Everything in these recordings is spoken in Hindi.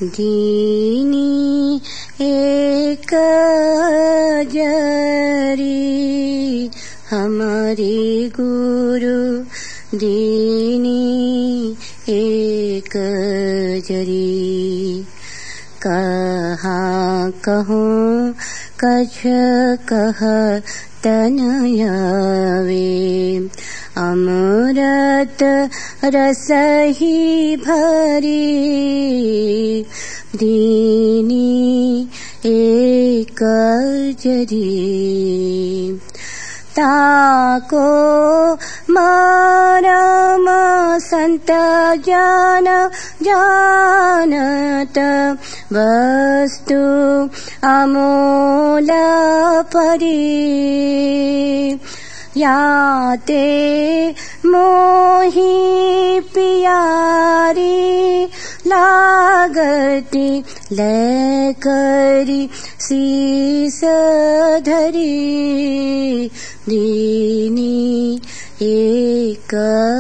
दीनी एक जरी हमारे गुरु दीनी एक जरी। कहाँ कहूँ कछ कह तनयावे अमृत रस ही भरी दीनी एक जरी। ताको मरम संत जान जानत वस्तु अमूल परी याते मोही पियारी लागती ले करी शीस धरी दीनी एक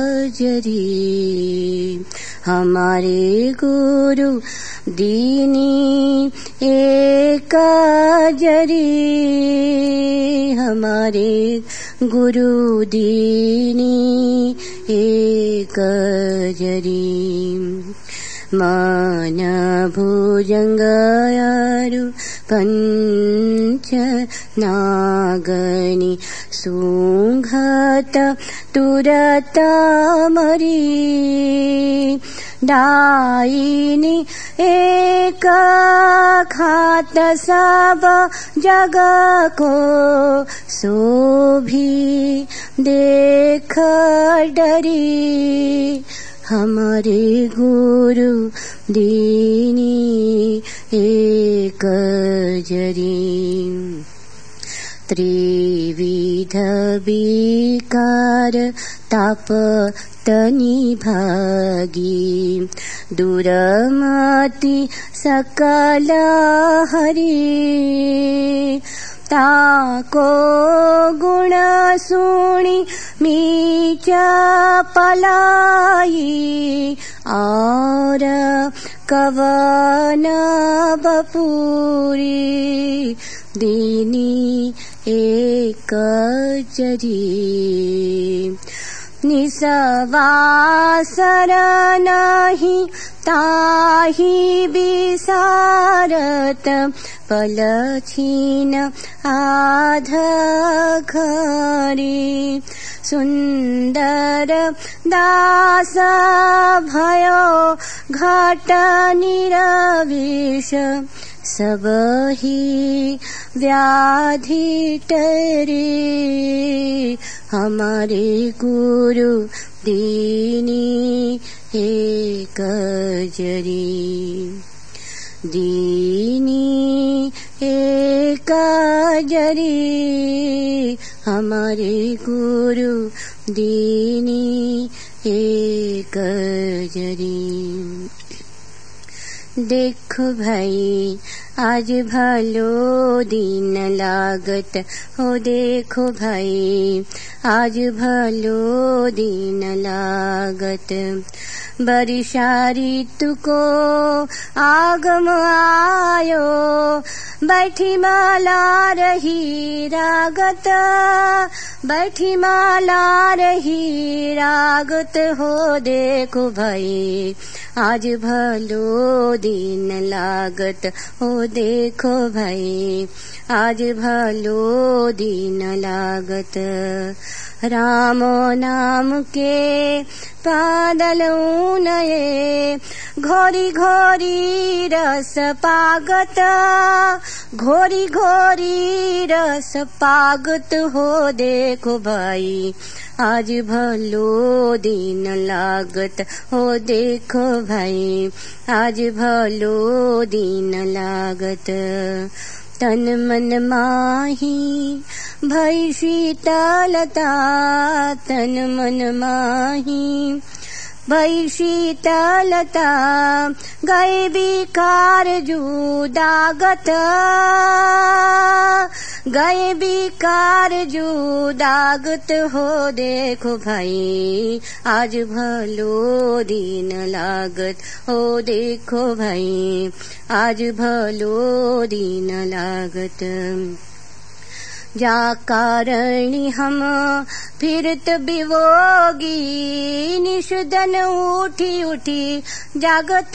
जरी हमारे गुरु दीनी एक जरी हमारे गुरु दीनी एक जरी। मन भुजंगयारु पंच नागनी सुंघत तुरत मरी दायिनी एक खात सब जग को शोभी देख डरी हमारे गुरु दीनी एक जरी। त्रिविध विकार ताप तनि भागी दुरमति सकल हरि ताको गुण सुनी मीच पलाई और कवन बपुरी दीनी एक जरी। निसवासर नहीं ताही विसारत पल छीन आध घरी सुंदर दास भयो घट निरविष सब ही व्याधि टरी हमारे गुरु दीनी एक जरी दीनी एक जरी हमारे गुरु दीनी एक जरी। देखो भाई आज भलो दिन लागत हो देखो भाई आज भलो दिन लागत बरिशा ऋतु को आगम आयो बैठी माला रही रागत बैठी माला रही रागत हो देखो भाई आज भलो दिन लागत हो देखो भाई आज भलो दिन लागत राम नाम के पादल नये घोरी घोरी रस पागत घोरी घोरी रस पागत हो देखो भाई आज भलो दिन लागत हो देखो भाई आज भलो दिन लागत तन मन माही भई शीतलता तन मन माही भई शीतलता, गए विकार जुदागत, गए विकार जुदागत हो देखो भाई, आज भलो दिन लागत हो देखो भाई, आज भलो दिन लागत। जा कारणी हम फिरत बिवोगी, निषदन उठी उठी जागत,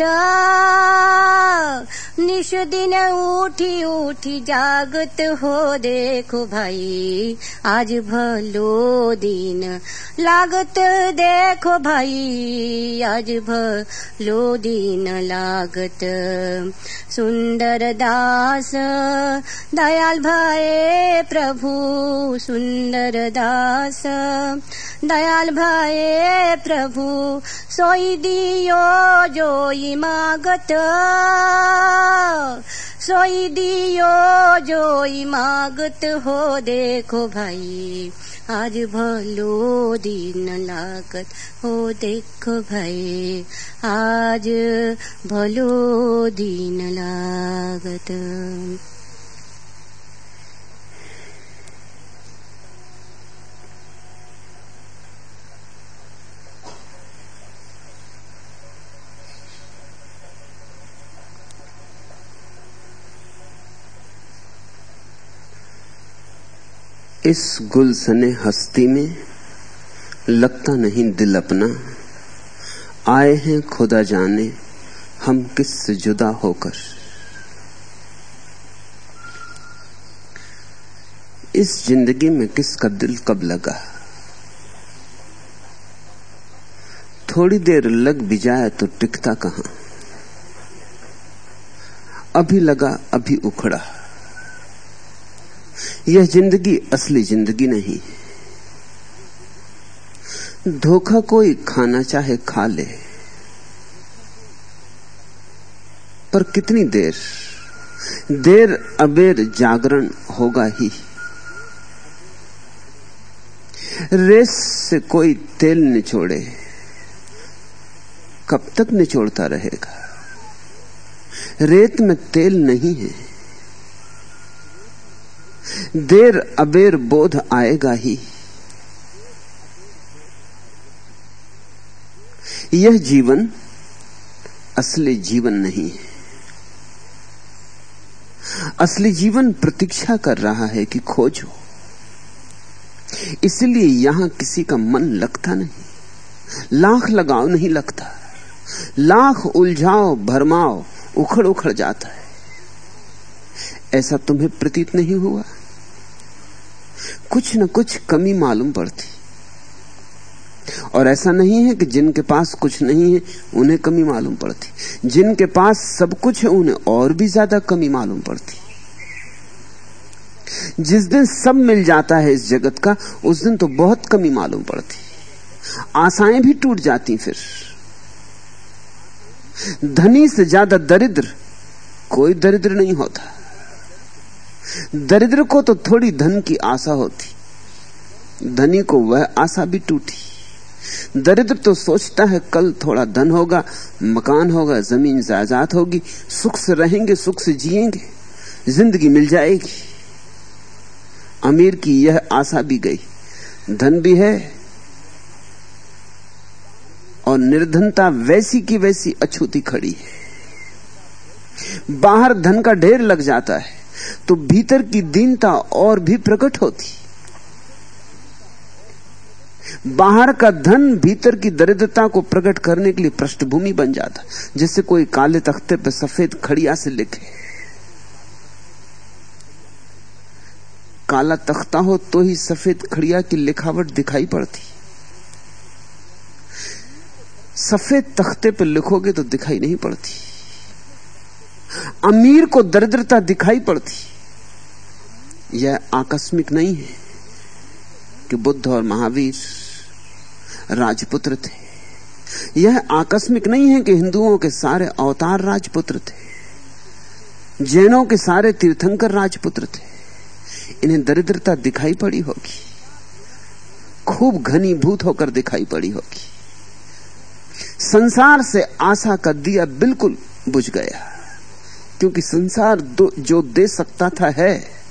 निषदिन उठी उठी जागत हो देखो भाई, आज भलो दिन लागत देखो भाई, आज भलो दिन लागत। सुंदर दास दयाल भये प्रभु, सुंदर दास दयाल भये प्रभु, सोई दियो जोई मागत, सोई दियो जोई मागत हो देखो भाई, आज भलो दिन लागत हो देखो भाई, आज भलो दिन लागत। इस गुलशने हस्ती में लगता नहीं दिल अपना, आए हैं खुदा जाने हम किससे जुदा होकर। इस जिंदगी में किसका दिल कब लगा, थोड़ी देर लग भी जाए तो टिकता कहां, अभी लगा अभी उखड़ा। यह जिंदगी असली जिंदगी नहीं। धोखा कोई खाना चाहे खा ले, पर कितनी देर, देर अबेर जागरण होगा ही। रेस से कोई तेल निचोड़े, कब तक निचोड़ता रहेगा। रेत में तेल नहीं है, देर अबेर बोध आएगा ही। यह जीवन असली जीवन नहीं है। असली जीवन प्रतीक्षा कर रहा है कि खोजो। इसलिए यहां किसी का मन लगता नहीं, लाख लगाओ नहीं लगता, लाख उलझाओ भरमाओ उखड़ उखड़ जाता है। ऐसा तुम्हें प्रतीत नहीं हुआ? कुछ न कुछ कमी मालूम पड़ती। और ऐसा नहीं है कि जिनके पास कुछ नहीं है उन्हें कमी मालूम पड़ती, जिनके पास सब कुछ है उन्हें और भी ज्यादा कमी मालूम पड़ती। जिस दिन सब मिल जाता है इस जगत का, उस दिन तो बहुत कमी मालूम पड़ती, आशाएं भी टूट जाती। फिर धनी से ज्यादा दरिद्र कोई दरिद्र नहीं होता। दरिद्र को तो थोड़ी धन की आशा होती, धनी को वह आशा भी टूटी। दरिद्र तो सोचता है कल थोड़ा धन होगा, मकान होगा, जमीन जायदाद होगी, सुख से रहेंगे, सुख से जिएंगे, जिंदगी मिल जाएगी। अमीर की यह आशा भी गई, धन भी है और निर्धनता वैसी की वैसी अछूती खड़ी है। बाहर धन का ढेर लग जाता है तो भीतर की दीनता और भी प्रकट होती। बाहर का धन भीतर की दरिद्रता को प्रकट करने के लिए पृष्ठभूमि बन जाता, जैसे कोई काले तख्ते पर सफेद खड़िया से लिखे। काला तख्ता हो तो ही सफेद खड़िया की लिखावट दिखाई पड़ती, सफेद तख्ते पर लिखोगे तो दिखाई नहीं पड़ती। अमीर को दरिद्रता दिखाई पड़ती। यह आकस्मिक नहीं है कि बुद्ध और महावीर राजपुत्र थे। यह आकस्मिक नहीं है कि हिंदुओं के सारे अवतार राजपुत्र थे, जैनों के सारे तीर्थंकर राजपुत्र थे। इन्हें दरिद्रता दिखाई पड़ी होगी, खूब घनीभूत होकर दिखाई पड़ी होगी। संसार से आशा का दिया बिल्कुल बुझ गया, क्योंकि संसार जो दे सकता था है।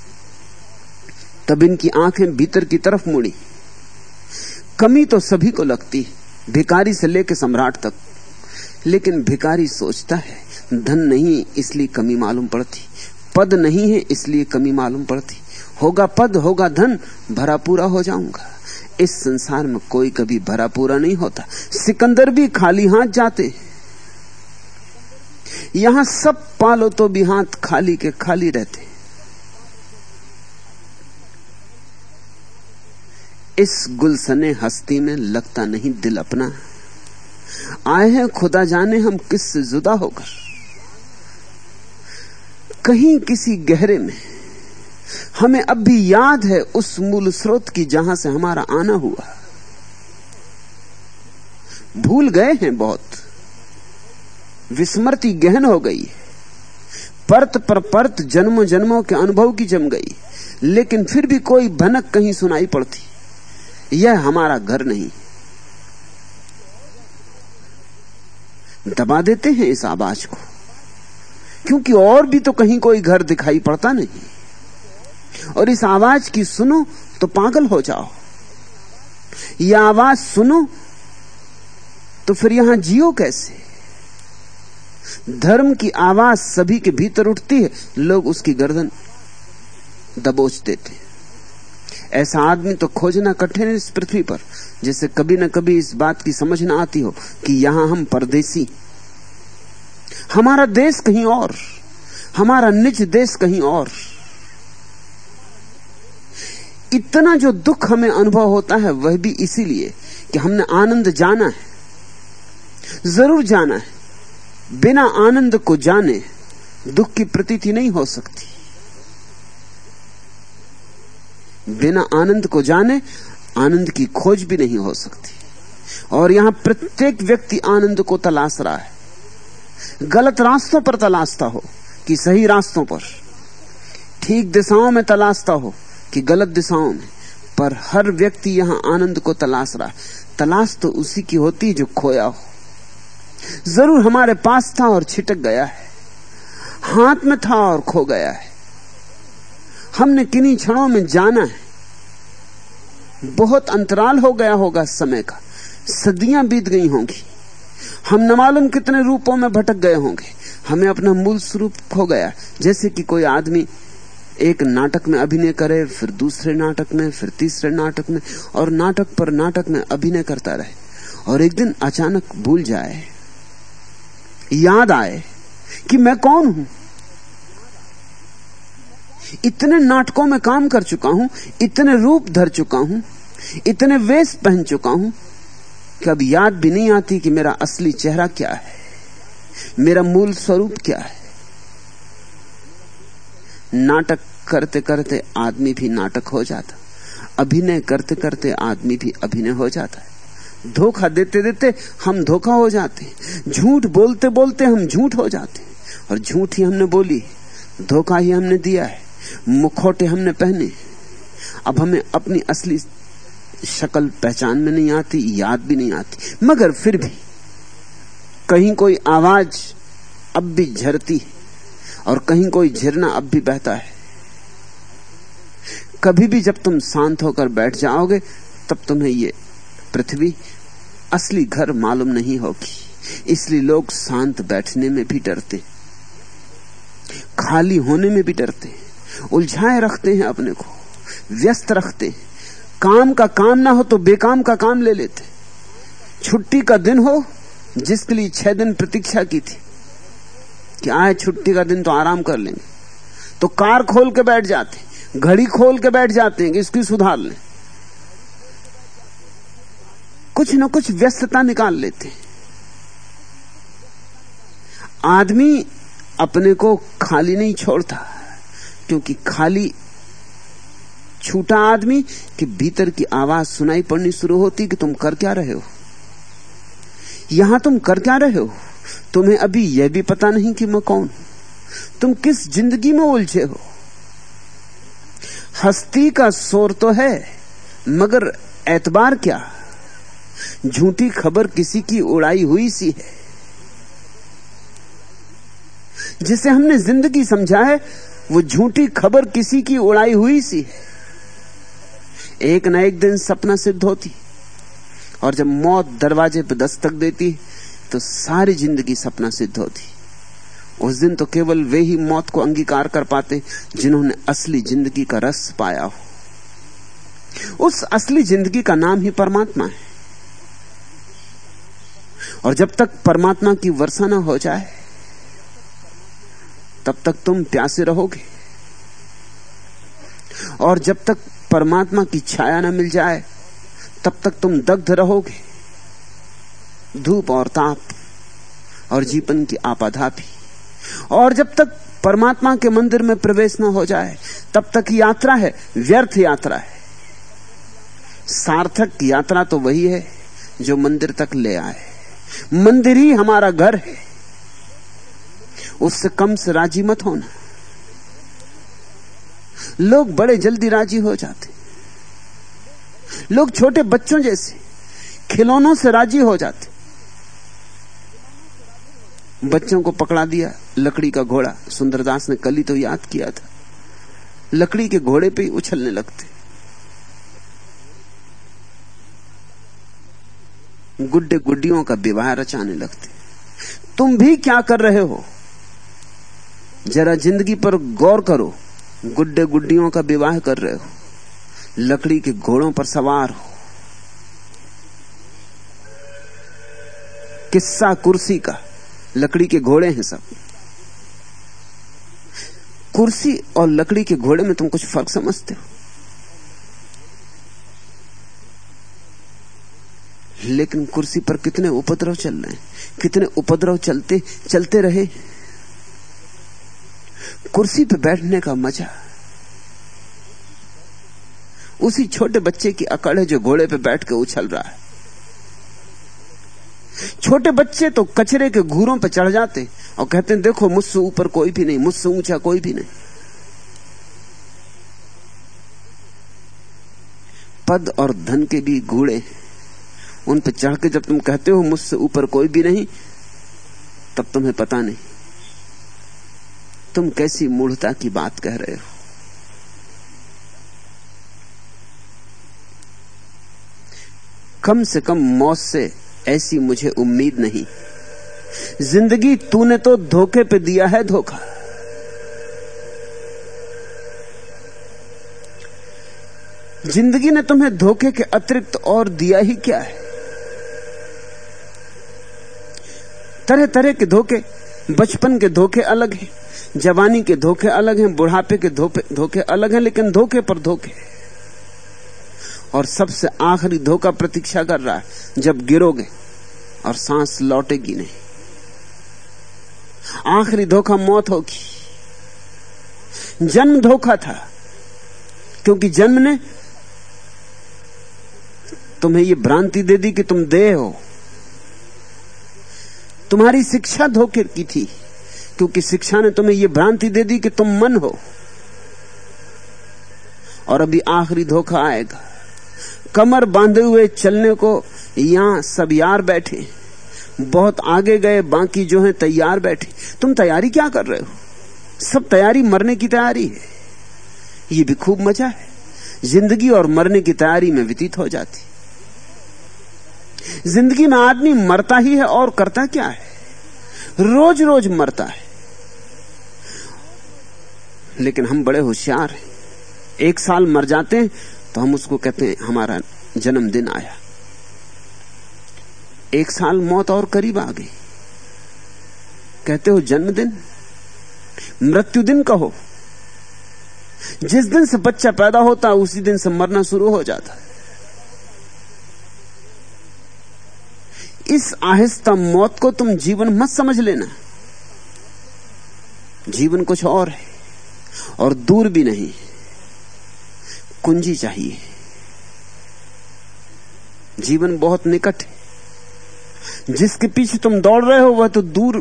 तब इनकी आंखें भीतर की तरफ मुड़ी। कमी तो सभी को लगती है, भिखारी से लेकर सम्राट तक, लेकिन भिखारी सोचता है धन नहीं इसलिए कमी मालूम पड़ती, पद नहीं है इसलिए कमी मालूम पड़ती, होगा पद होगा धन भरा पूरा हो जाऊंगा। इस संसार में कोई कभी भरा पूरा नहीं होता। सिकंदर भी खाली हाथ जाते, यहां सब पालो तो भी हाथ खाली के खाली रहते। इस गुलशने हस्ती में लगता नहीं दिल अपना, आए हैं खुदा जाने हम किससे जुदा होकर। कहीं किसी गहरे में हमें अब भी याद है उस मूल स्रोत की जहां से हमारा आना हुआ। भूल गए हैं बहुत, विस्मृति गहन हो गई, परत पर परत जन्मों जन्मों के अनुभव की जम गई, लेकिन फिर भी कोई भनक कहीं सुनाई पड़ती, यह हमारा घर नहीं। दबा देते हैं इस आवाज को, क्योंकि और भी तो कहीं कोई घर दिखाई पड़ता नहीं। और इस आवाज की सुनो तो पागल हो जाओ, यह आवाज सुनो तो फिर यहां जियो कैसे। धर्म की आवाज सभी के भीतर उठती है, लोग उसकी गर्दन दबोच देते हैं। ऐसा आदमी तो खोजना कठिन है इस पृथ्वी पर, जिसे कभी न कभी इस बात की समझ न आती हो कि यहां हम परदेसी, हमारा देश कहीं और, हमारा निज देश कहीं और। इतना जो दुख हमें अनुभव होता है वह भी इसीलिए कि हमने आनंद जाना है, जरूर जाना है। बिना आनंद को जाने दुख की प्रतीति नहीं हो सकती, बिना आनंद को जाने आनंद की खोज भी नहीं हो सकती। और यहां प्रत्येक व्यक्ति आनंद को तलाश रहा है, गलत रास्तों पर तलाशता हो कि सही रास्तों पर, ठीक दिशाओं में तलाशता हो कि गलत दिशाओं में, पर हर व्यक्ति यहां आनंद को तलाश रहा है। तलाश तो उसी की होती है जो खोया हो। जरूर हमारे पास था और छिटक गया है, हाथ में था और खो गया है। हमने किन्हीं क्षणों में जाना है, बहुत अंतराल हो गया होगा समय का, सदियां बीत गई होंगी, हम न मालूम कितने रूपों में भटक गए होंगे, हमें अपना मूल स्वरूप खो गया। जैसे कि कोई आदमी एक नाटक में अभिनय करे, फिर दूसरे नाटक में, फिर तीसरे नाटक में, और नाटक पर नाटक में अभिनय करता रहे, और एक दिन अचानक भूल जाए, याद आए कि मैं कौन हूं। इतने नाटकों में काम कर चुका हूं, इतने रूप धर चुका हूं, इतने वेश पहन चुका हूं कि अब याद भी नहीं आती कि मेरा असली चेहरा क्या है, मेरा मूल स्वरूप क्या है। नाटक करते करते आदमी भी नाटक हो जाता, अभिनय करते करते आदमी भी अभिनय हो जाता है, धोखा देते देते हम धोखा हो जाते हैं, झूठ बोलते बोलते हम झूठ हो जाते हैं, और झूठ ही हमने बोली, धोखा ही हमने दिया है, मुखौटे हमने पहने। अब हमें अपनी असली शक्ल पहचान में नहीं आती, याद भी नहीं आती, मगर फिर भी कहीं कोई आवाज अब भी झरती है और कहीं कोई झरना अब भी बहता है। कभी भी जब तुम शांत होकर बैठ जाओगे तब तुम्हें ये पृथ्वी असली घर मालूम नहीं होगी। इसलिए लोग शांत बैठने में भी डरते, खाली होने में भी डरते, उलझाए रखते हैं, अपने को व्यस्त रखते हैं। काम का काम ना हो तो बेकाम का काम ले लेते। छुट्टी का दिन हो, जिसके लिए 6 दिन प्रतीक्षा की थी कि आए छुट्टी का दिन तो आराम कर लेंगे, तो कार खोल के बैठ जाते, घड़ी खोल के बैठ जाते हैं कि इसकी सुधार लें, कुछ न कुछ व्यस्तता निकाल लेते हैं। आदमी अपने को खाली नहीं छोड़ता, क्योंकि खाली छूटा आदमी कि भीतर की आवाज सुनाई पड़नी शुरू होती कि तुम कर क्या रहे हो, यहां तुम कर क्या रहे हो। तुम्हें अभी यह भी पता नहीं कि मैं कौन हूं, तुम किस जिंदगी में उलझे हो। हस्ती का शोर तो है, मगर एतबार क्या। झूठी खबर किसी की उड़ाई हुई सी है। जिसे हमने जिंदगी समझा है वो झूठी खबर किसी की उड़ाई हुई सी है। एक न एक दिन सपना सिद्ध होती, और जब मौत दरवाजे पर दस्तक देती तो सारी जिंदगी सपना सिद्ध होती। उस दिन तो केवल वे ही मौत को अंगीकार कर पाते जिन्होंने असली जिंदगी का रस पाया हो। उस असली जिंदगी का नाम ही परमात्मा है। और जब तक परमात्मा की वर्षा न हो जाए तब तक तुम प्यासे रहोगे, और जब तक परमात्मा की छाया न मिल जाए तब तक तुम दग्ध रहोगे। धूप और ताप और जीवन की आपाधापी। और जब तक परमात्मा के मंदिर में प्रवेश न हो जाए तब तक यात्रा है, व्यर्थ यात्रा है। सार्थक यात्रा तो वही है जो मंदिर तक ले आए। मंदिर ही हमारा घर है, उससे कम से राजी मत होना। लोग बड़े जल्दी राजी हो जाते, लोग छोटे बच्चों जैसे खिलौनों से राजी हो जाते। बच्चों को पकड़ा दिया लकड़ी का घोड़ा, सुंदरदास ने कल ही तो याद किया था, लकड़ी के घोड़े पे ही उछलने लगते। गुड्डे गुड्डियों का विवाह रचाने लगते। तुम भी क्या कर रहे हो, जरा जिंदगी पर गौर करो। गुड्डे गुड्डियों का विवाह कर रहे हो, लकड़ी के घोड़ों पर सवार हो। किस्सा कुर्सी का, लकड़ी के घोड़े हैं सब। कुर्सी और लकड़ी के घोड़े में तुम कुछ फर्क समझते हो? लेकिन कुर्सी पर कितने उपद्रव चल रहे हैं, कितने उपद्रव चलते रहे। कुर्सी पे बैठने का मजा उसी छोटे बच्चे की अकड़ है जो घोड़े पे बैठ के उछल रहा है। छोटे बच्चे तो कचरे के घूरों पे चढ़ जाते और कहते हैं देखो मुझसे ऊपर कोई भी नहीं, मुझसे ऊंचा कोई भी नहीं। पद और धन के भी घोड़े, उन पे चढ़ के जब तुम कहते हो मुझसे ऊपर कोई भी नहीं, तब तुम्हें पता नहीं तुम कैसी मूढ़ता की बात कह रहे हो। कम से कम मौत से ऐसी मुझे उम्मीद नहीं। जिंदगी तूने तो धोखे पे दिया है धोखा। जिंदगी ने तुम्हें धोखे के अतिरिक्त और दिया ही क्या है? तरह तरह के धोखे। बचपन के धोखे अलग हैं, जवानी के धोखे अलग हैं, बुढ़ापे के धोखे अलग हैं, लेकिन धोखे पर धोखे। और सबसे आखिरी धोखा प्रतीक्षा कर रहा है जब गिरोगे और सांस लौटेगी नहीं। आखिरी धोखा मौत होगी। जन्म धोखा था, क्योंकि जन्म ने तुम्हें यह भ्रांति दे दी कि तुम देह हो। तुम्हारी शिक्षा धोखे की थी, क्योंकि शिक्षा ने तुम्हें यह भ्रांति दे दी कि तुम मन हो। और अभी आखिरी धोखा आएगा। कमर बांधे हुए चलने को यहां सब यार बैठे, बहुत आगे गए, बाकी जो हैं तैयार बैठे। तुम तैयारी क्या कर रहे हो? सब तैयारी मरने की तैयारी है। ये भी खूब मजा है, जिंदगी और मरने की तैयारी में व्यतीत हो जाती। जिंदगी में आदमी मरता ही है और करता क्या है? रोज रोज मरता है। लेकिन हम बड़े होशियार हैं, एक साल मर जाते हैं तो हम उसको कहते हैं हमारा जन्मदिन आया। एक साल मौत और करीब आ गई, कहते हो जन्मदिन। मृत्यु दिन कहो। जिस दिन से बच्चा पैदा होता है उसी दिन से मरना शुरू हो जाता है। इस आहिस्ता मौत को तुम जीवन मत समझ लेना। जीवन कुछ और है, और दूर भी नहीं। कुंजी चाहिए। जीवन बहुत निकट है। जिसके पीछे तुम दौड़ रहे हो वह तो दूर,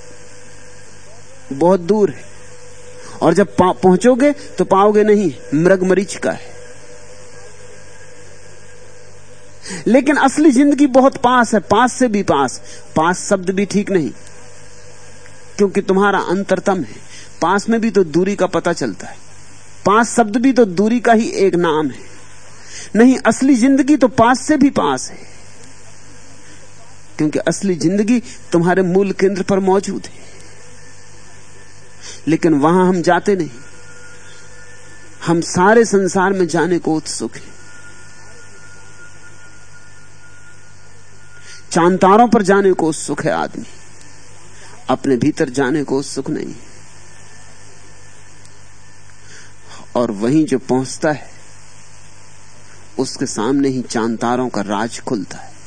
बहुत दूर है। और जब पहुंचोगे तो पाओगे नहीं, मृग मरीचिका है। लेकिन असली जिंदगी बहुत पास है, पास से भी पास। पास शब्द भी ठीक नहीं, क्योंकि तुम्हारा अंतरतम है। पास में भी तो दूरी का पता चलता है, पास शब्द भी तो दूरी का ही एक नाम है। नहीं, असली जिंदगी तो पास से भी पास है, क्योंकि असली जिंदगी तुम्हारे मूल केंद्र पर मौजूद है। लेकिन वहां हम जाते नहीं। हम सारे संसार में जाने को उत्सुक हैं, चांद तारों पर जाने को उत्सुक है आदमी, अपने भीतर जाने को उत्सुक नहीं। और वहीं जो पहुंचता है उसके सामने ही चांद तारों का राज खुलता है।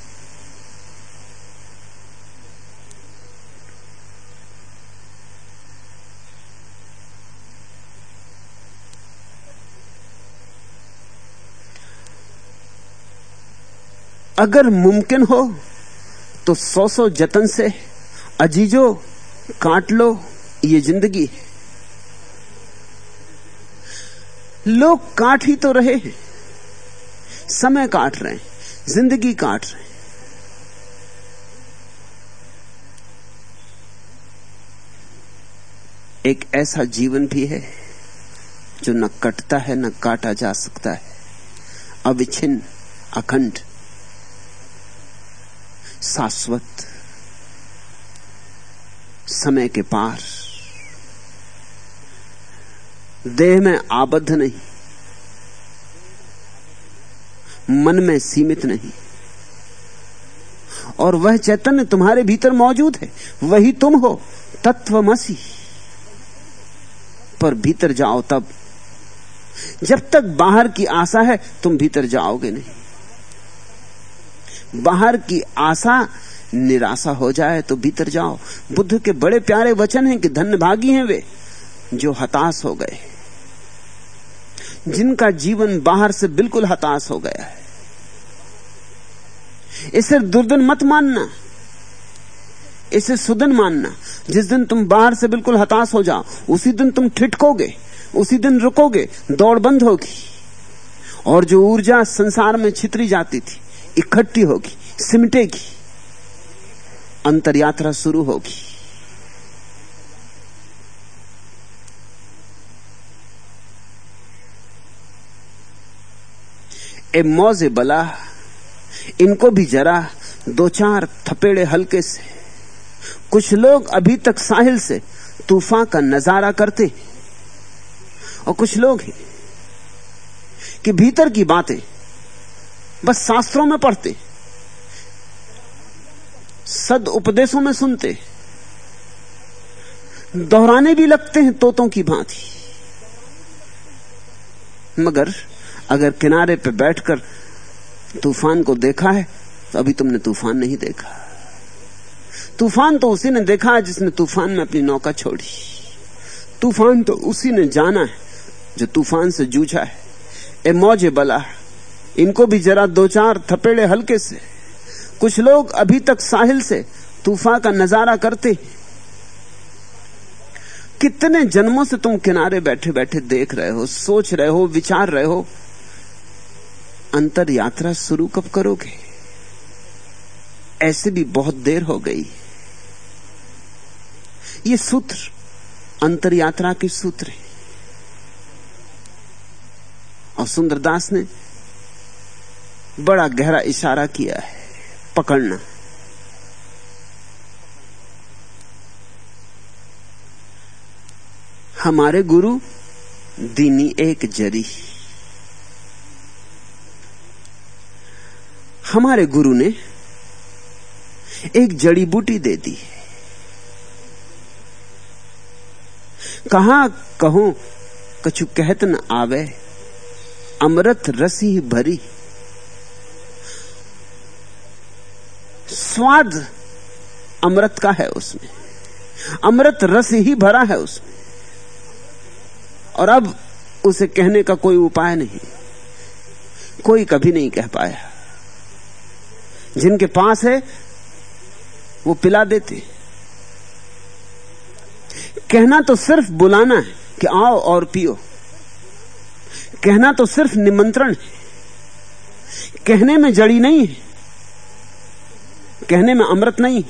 अगर मुमकिन हो तो 100 जतन से अजीजो काट लो ये जिंदगी। लोग काट ही तो रहे हैं, समय काट रहे हैं, जिंदगी काट रहे हैं। एक ऐसा जीवन भी है जो न कटता है न काटा जा सकता है, अविच्छिन्न, अखंड, शाश्वत, समय के पार, देह में आबद्ध नहीं, मन में सीमित नहीं। और वह चैतन्य तुम्हारे भीतर मौजूद है, वही तुम हो, तत्वमसि। पर भीतर जाओ तब। जब तक बाहर की आशा है तुम भीतर जाओगे नहीं। बाहर की आशा निराशा हो जाए तो भीतर जाओ। बुद्ध के बड़े प्यारे वचन हैं कि धन्यभागी हैं वे जो हताश हो गए, जिनका जीवन बाहर से बिल्कुल हताश हो गया है। इसे दुर्दिन मत मानना, इसे सुदिन मानना। जिस दिन तुम बाहर से बिल्कुल हताश हो जाओ उसी दिन तुम ठिठकोगे, उसी दिन रुकोगे, दौड़ बंद होगी। और जो ऊर्जा संसार में छितरी जाती थी इकट्ठी होगी, सिमटेगी, अंतर यात्रा शुरू होगी। ए मौजे बला, इनको भी जरा 2-4 थपेड़े हल्के से। कुछ लोग अभी तक साहिल से तूफान का नजारा करते, और कुछ लोग हैं कि भीतर की बातें बस शास्त्रों में पढ़ते, सद उपदेशों में सुनते, दोहराने भी लगते हैं तोतों की भांति। मगर अगर किनारे पे बैठकर तूफान को देखा है तो अभी तुमने तूफान नहीं देखा। तूफान तो उसी ने देखा है जिसने तूफान में अपनी नौका छोड़ी। तूफान तो उसी ने जाना है जो तूफान से जूझा है। ए मौजे बला, इनको भी जरा 2-4 थपेड़े हल्के से। कुछ लोग अभी तक साहिल से तूफान का नजारा करते। कितने जन्मों से तुम किनारे बैठे बैठे देख रहे हो, सोच रहे हो, विचार रहे हो। अंतर यात्रा शुरू कब करोगे? ऐसे भी बहुत देर हो गई। ये सूत्र अंतर यात्रा के सूत्र है। और सुंदरदास ने बड़ा गहरा इशारा किया है, पकड़ना। हमारे गुरु दीनी एक जरी। हमारे गुरु ने एक जड़ी बूटी दे दी। कहा कहूं कछु कहत न आवे, अमृत रसी भरी। स्वाद अमृत का है उसमें, अमृत रस ही भरा है उसमें। और अब उसे कहने का कोई उपाय नहीं, कोई कभी नहीं कह पाया। जिनके पास है वो पिला देते। कहना तो सिर्फ बुलाना है कि आओ और पियो। कहना तो सिर्फ निमंत्रण है। कहने में जड़ी नहीं है, कहने में अमृत नहीं।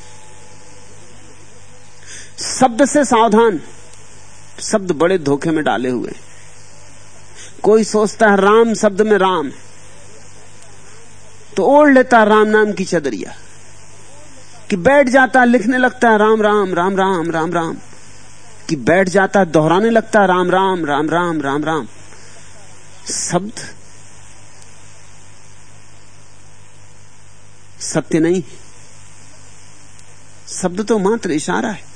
शब्द से सावधान, शब्द बड़े धोखे में डाले हुए। कोई सोचता है राम शब्द में राम है तो ओढ़ लेता राम नाम की चदरिया, कि बैठ जाता लिखने लगता है राम राम राम राम राम राम, कि बैठ जाता दोहराने लगता है राम राम राम राम राम राम। शब्द सत्य नहीं, शब्द तो मात्र इशारा है।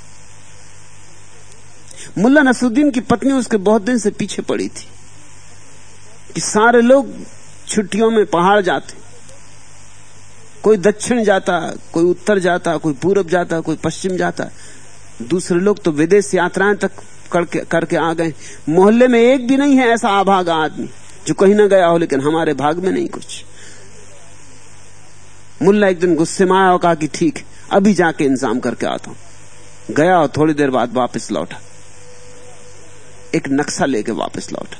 मुल्ला नसरुद्दीन की पत्नी उसके बहुत दिन से पीछे पड़ी थी कि सारे लोग छुट्टियों में पहाड़ जाते, कोई दक्षिण जाता, कोई उत्तर जाता, कोई पूरब जाता, कोई पश्चिम जाता, दूसरे लोग तो विदेश यात्राएं तक करके आ गए। मोहल्ले में एक भी नहीं है ऐसा अभागा आदमी जो कहीं ना गया हो, लेकिन हमारे भाग में नहीं कुछ। मुल्ला एक दिन गुस्से में आया और कहा कि ठीक, अभी जाके इंतजाम करके आता हूं। गया और थोड़ी देर बाद वापस लौटा, एक नक्शा लेके वापस लौटा।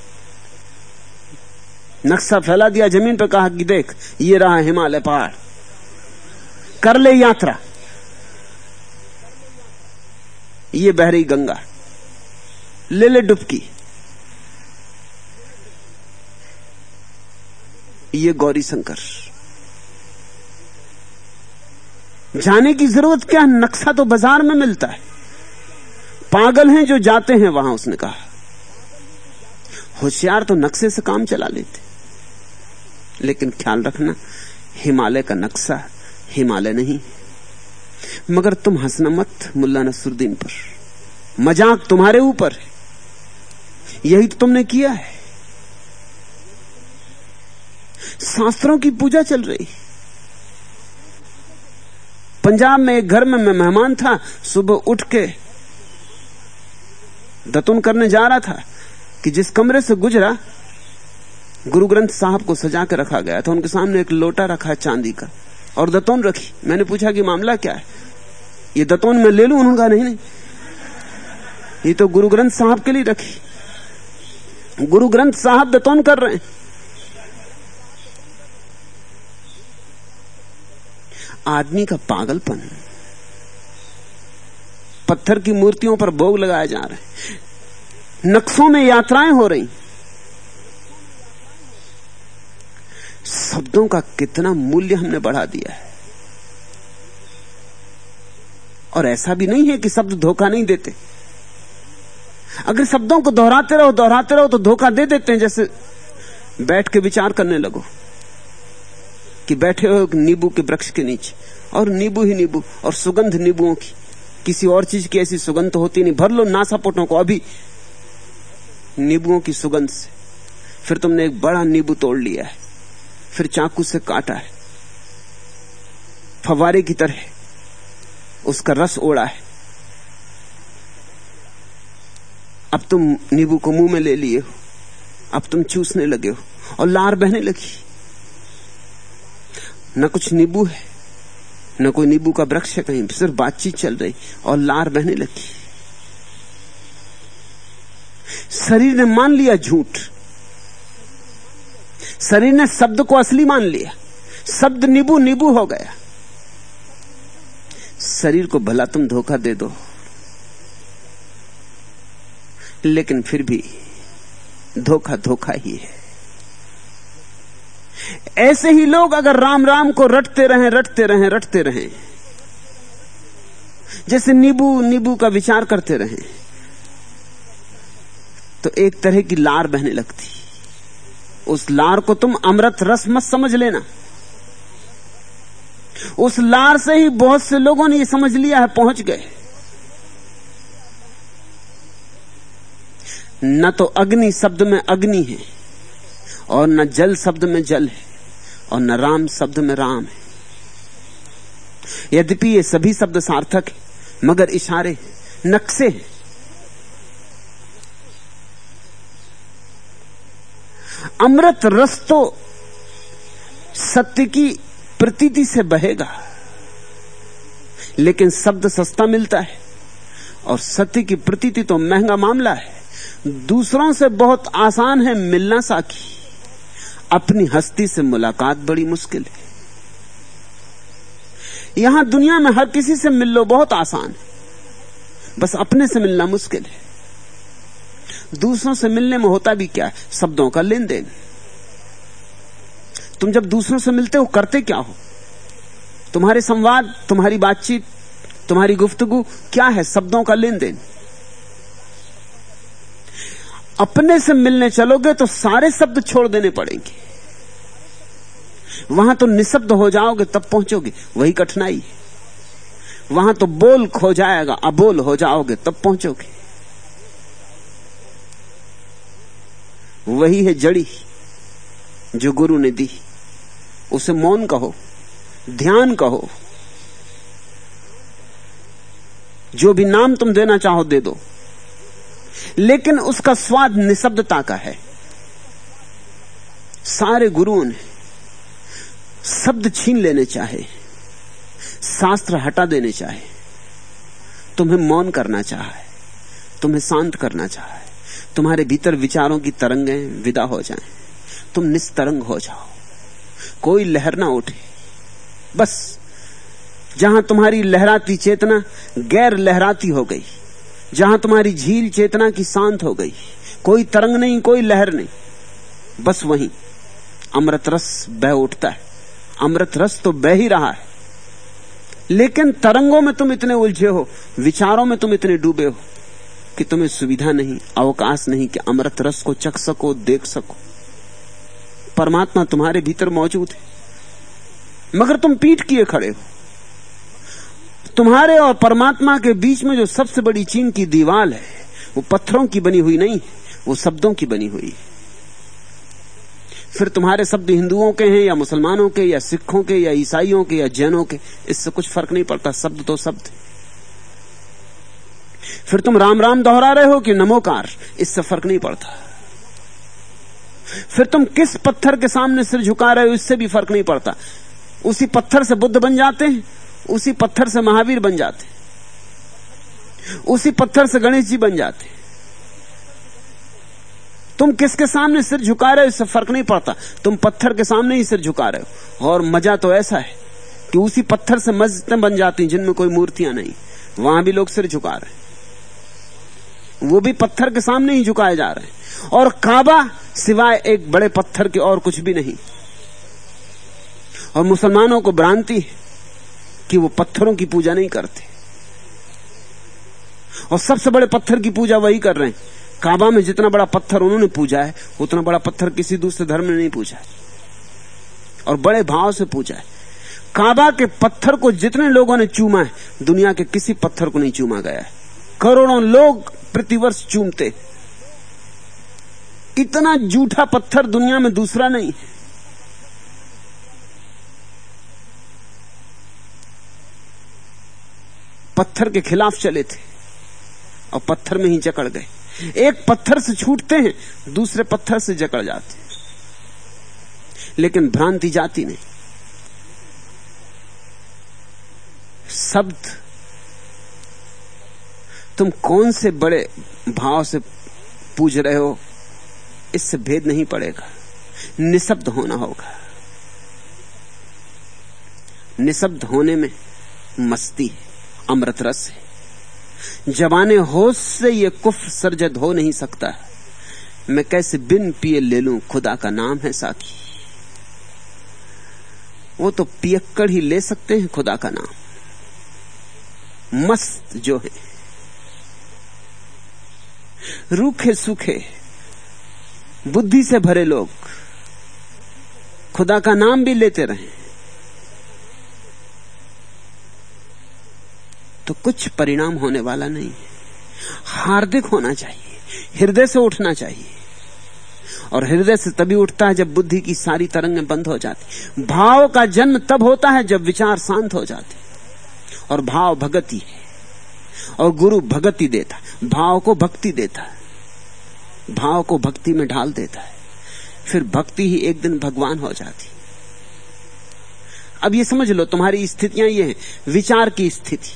नक्शा फैला दिया जमीन पर, कहा कि देख ये रहा हिमालय पहाड़, कर ले यात्रा। ये बह रही गंगा, ले ले डुबकी। ये गौरी शंकर, जाने की जरूरत क्या, नक्शा तो बाजार में मिलता है। पागल हैं जो जाते हैं वहां, उसने कहा। होशियार तो नक्शे से काम चला लेते, लेकिन ख्याल रखना हिमालय का नक्शा हिमालय नहीं। मगर तुम हंसना मत मुल्ला नसरुद्दीन पर, मजाक तुम्हारे ऊपर है, यही तो तुमने किया है। शास्त्रों की पूजा चल रही। पंजाब में एक घर में मैं मेहमान था, सुबह उठ के दतुन करने जा रहा था कि जिस कमरे से गुजरा गुरु ग्रंथ साहब को सजा के रखा गया था। उनके सामने एक लोटा रखा है चांदी का और दतौन रखी। मैंने पूछा कि मामला क्या है, ये दतौन मैं ले लूं? उन्होंने कहा नहीं, ये तो गुरु ग्रंथ साहब के लिए रखी। गुरु ग्रंथ साहब दतौन कर रहे हैं। आदमी का पागलपन। पत्थर की मूर्तियों पर भोग लगाए जा रहे हैं, नक्शों में यात्राएं हो रही। शब्दों का कितना मूल्य हमने बढ़ा दिया है। और ऐसा भी नहीं है कि शब्द धोखा नहीं देते। अगर शब्दों को दोहराते रहो तो धोखा दे देते हैं। जैसे बैठ के विचार करने लगो कि बैठे हो नींबू के वृक्ष के नीचे और नींबू ही नींबू और सुगंध नींबुओं की, किसी और चीज की ऐसी सुगंध तो होती नहीं। भर लो नासापुटों को अभी नींबुओं की सुगंध से। फिर तुमने एक बड़ा नींबू तोड़ लिया है, फिर चाकू से काटा है, फव्वारे की तरह उसका रस ओढ़ा है। अब तुम नींबू को मुंह में ले लिए हो, अब तुम चूसने लगे हो और लार बहने लगी। न कुछ नींबू है, न कोई नींबू का वृक्ष है कहीं, सिर्फ बातचीत चल रही और लार बहने लगी। शरीर ने मान लिया झूठ, शरीर ने शब्द को असली मान लिया। शब्द नींबू नींबू हो गया। शरीर को भला तुम धोखा दे दो, लेकिन फिर भी धोखा धोखा ही है। ऐसे ही लोग अगर राम राम को रटते रहें, जैसे नींबू नींबू का विचार करते रहें, तो एक तरह की लार बहने लगती। उस लार को तुम अमृत रस मत समझ लेना। उस लार से ही बहुत से लोगों ने ये समझ लिया है, पहुंच गए। न तो अग्नि शब्द में अग्नि है, और न जल शब्द में जल है, और न राम शब्द में राम है। यद्यपि ये सभी शब्द सार्थक है, मगर इशारे नक्शे हैं। अमृत रस तो सत्य की प्रतीति से बहेगा, लेकिन शब्द सस्ता मिलता है और सत्य की प्रतीति तो महंगा मामला है। दूसरों से बहुत आसान है मिलना साखी, अपनी हस्ती से मुलाकात बड़ी मुश्किल है। यहां दुनिया में हर किसी से मिल लो बहुत आसान है, बस अपने से मिलना मुश्किल है। दूसरों से मिलने में होता भी क्या है? शब्दों का लेन देन। तुम जब दूसरों से मिलते हो करते क्या हो? तुम्हारे संवाद, तुम्हारी बातचीत, तुम्हारी गुफ्तगू क्या है? शब्दों का लेन देन। अपने से मिलने चलोगे तो सारे शब्द छोड़ देने पड़ेंगे। वहां तो निशब्द हो जाओगे तब पहुंचोगे, वही कठिनाई है। वहां तो बोल खो जाएगा, अबोल हो जाओगे तब पहुंचोगे। वही है जड़ी जो गुरु ने दी। उसे मौन कहो, ध्यान कहो, जो भी नाम तुम देना चाहो दे दो, लेकिन उसका स्वाद निशब्दता का है। सारे गुरुओं ने शब्द छीन लेने चाहे, शास्त्र हटा देने चाहे, तुम्हें मौन करना चाहे, तुम्हें शांत करना चाहे, तुम्हारे भीतर विचारों की तरंगें विदा हो जाएं, तुम निस्तरंग हो जाओ, कोई लहर ना उठे। बस जहां तुम्हारी लहराती चेतना गैर लहराती हो गई, जहां तुम्हारी झील चेतना की शांत हो गई, कोई तरंग नहीं, कोई लहर नहीं, बस वहीं अमृत रस बह उठता है। अमृत रस तो बह ही रहा है, लेकिन तरंगों में तुम इतने उलझे हो, विचारों में तुम इतने डूबे हो कि तुम्हें सुविधा नहीं, अवकाश नहीं कि अमृत रस को चख सको, देख सको। परमात्मा तुम्हारे भीतर मौजूद है, मगर तुम पीठ किए खड़े हो। तुम्हारे और परमात्मा के बीच में जो सबसे बड़ी चीन की दीवार है, वो पत्थरों की बनी हुई नहीं, वो शब्दों की बनी हुई है। फिर तुम्हारे शब्द हिंदुओं के हैं या मुसलमानों के या सिखों के या ईसाइयों के या जैनों के, इससे कुछ फर्क नहीं पड़ता, शब्द तो शब्द। फिर तुम राम राम दोहरा रहे हो कि नमोकार, इससे फर्क नहीं पड़ता। फिर तुम किस पत्थर के सामने सिर झुका रहे हो, इससे भी फर्क नहीं पड़ता। उसी पत्थर से बुद्ध बन जाते हैं, उसी पत्थर से महावीर बन जाते, उसी पत्थर से गणेश जी बन जाते। तुम किसके सामने सिर झुका रहे हो इससे फर्क नहीं पड़ता, तुम पत्थर के सामने ही सिर झुका रहे हो। और मजा तो ऐसा है कि उसी पत्थर से मस्जिदें बन जाती जिनमें कोई मूर्तियां नहीं, वहां भी लोग सिर झुका रहे हैं, वो भी पत्थर के सामने ही झुकाए जा रहे हैं। और काबा सिवाय एक बड़े पत्थर के और कुछ भी नहीं। और मुसलमानों को भ्रांति है कि वो पत्थरों की पूजा नहीं करते, और सबसे बड़े पत्थर की पूजा वही कर रहे हैं। काबा में जितना बड़ा पत्थर उन्होंने पूजा है, उतना बड़ा पत्थर किसी दूसरे धर्म ने नहीं पूजा है, और बड़े भाव से पूजा है। काबा के पत्थर को जितने लोगों ने चूमा है, दुनिया के किसी पत्थर को नहीं चूमा गया है। करोड़ों लोग प्रतिवर्ष चूमते। इतना जूठा पत्थर दुनिया में दूसरा नहीं है। पत्थर के खिलाफ चले थे और पत्थर में ही जकड़ गए। एक पत्थर से छूटते हैं, दूसरे पत्थर से जकड़ जाते हैं, लेकिन भ्रांति जाती नहीं। शब्द तुम कौन से बड़े भाव से पूज रहे हो, इससे भेद नहीं पड़ेगा। निशब्द होना होगा। निशब्द होने में मस्ती है, अमृत रस है। जवाने होश से ये कुफ्र सर्जद हो नहीं सकता। मैं कैसे बिन पिए ले लूं, खुदा का नाम है साकी। वो तो पियक्कड़ ही ले सकते हैं खुदा का नाम। मस्त जो है, रूखे सूखे बुद्धि से भरे लोग खुदा का नाम भी लेते रहे तो कुछ परिणाम होने वाला नहीं है। हार्दिक होना चाहिए, हृदय से उठना चाहिए, और हृदय से तभी उठता है जब बुद्धि की सारी तरंगें बंद हो जाती। भाव का जन्म तब होता है जब विचार शांत हो जाते, और भाव भगति है, और गुरु भगति देता, भाव को भक्ति देता है, भाव को भक्ति में ढाल देता है, फिर भक्ति ही एक दिन भगवान हो जाती। अब ये समझ लो, तुम्हारी स्थितियां ये हैं। विचार की स्थिति,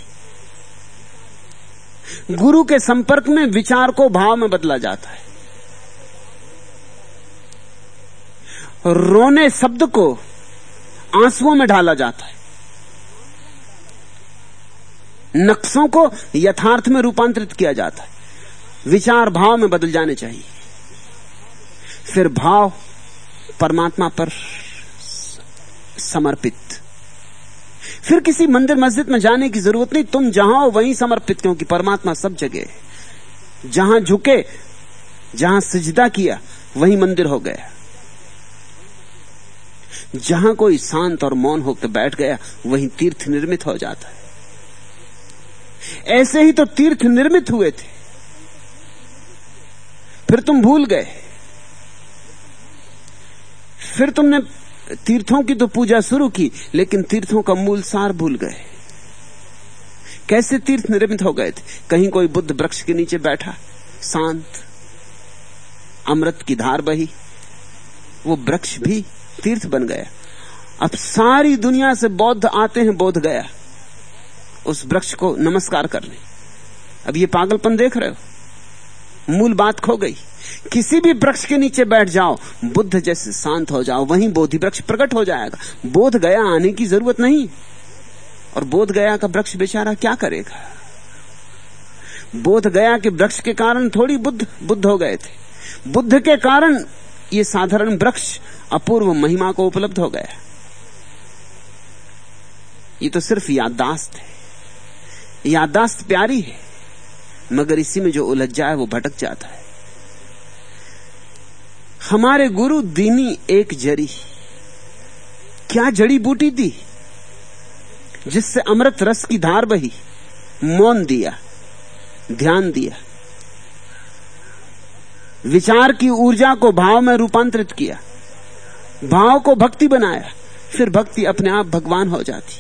गुरु के संपर्क में विचार को भाव में बदला जाता है। रोने शब्द को आंसुओं में ढाला जाता है, नक्शों को यथार्थ में रूपांतरित किया जाता है, विचार भाव में बदल जाने चाहिए। फिर भाव परमात्मा पर समर्पित। फिर किसी मंदिर मस्जिद में जाने की जरूरत नहीं, तुम जहां हो वहीं समर्पित, क्योंकि परमात्मा सब जगह है। जहां झुके, जहां सिजदा किया, वहीं मंदिर हो गया। जहां कोई शांत और मौन होकर बैठ गया, वहीं तीर्थ निर्मित हो जाता है। ऐसे ही तो तीर्थ निर्मित हुए थे, फिर तुम भूल गए। फिर तुमने तीर्थों की तो पूजा शुरू की, लेकिन तीर्थों का मूल सार भूल गए। कैसे तीर्थ निर्मित हो गए थे? कहीं कोई बुद्ध वृक्ष के नीचे बैठा, शांत, अमृत की धार बही, वो वृक्ष भी तीर्थ बन गया। अब सारी दुनिया से बौद्ध आते हैं बोध गया उस वृक्ष को नमस्कार करने। अब ये पागलपन देख रहे हो? मूल बात खो गई। किसी भी वृक्ष के नीचे बैठ जाओ, बुद्ध जैसे शांत हो जाओ, वहीं बोधि वृक्ष प्रकट हो जाएगा। बोध गया आने की जरूरत नहीं। और बोध गया का वृक्ष बेचारा क्या करेगा? बोध गया के वृक्ष के कारण थोड़ी बुद्ध हो गए थे। बुद्ध के कारण ये साधारण वृक्ष अपूर्व महिमा को उपलब्ध हो गया। ये तो सिर्फ याददाश्त है। याददाश्त प्यारी है, मगर इसी में जो उलझ जाए वो भटक जाता है। हमारे गुरु दीनी एक जड़ी, क्या जड़ी बूटी दी जिससे अमृत रस की धार बही। मौन दिया, ध्यान दिया, विचार की ऊर्जा को भाव में रूपांतरित किया, भाव को भक्ति बनाया, फिर भक्ति अपने आप भगवान हो जाती।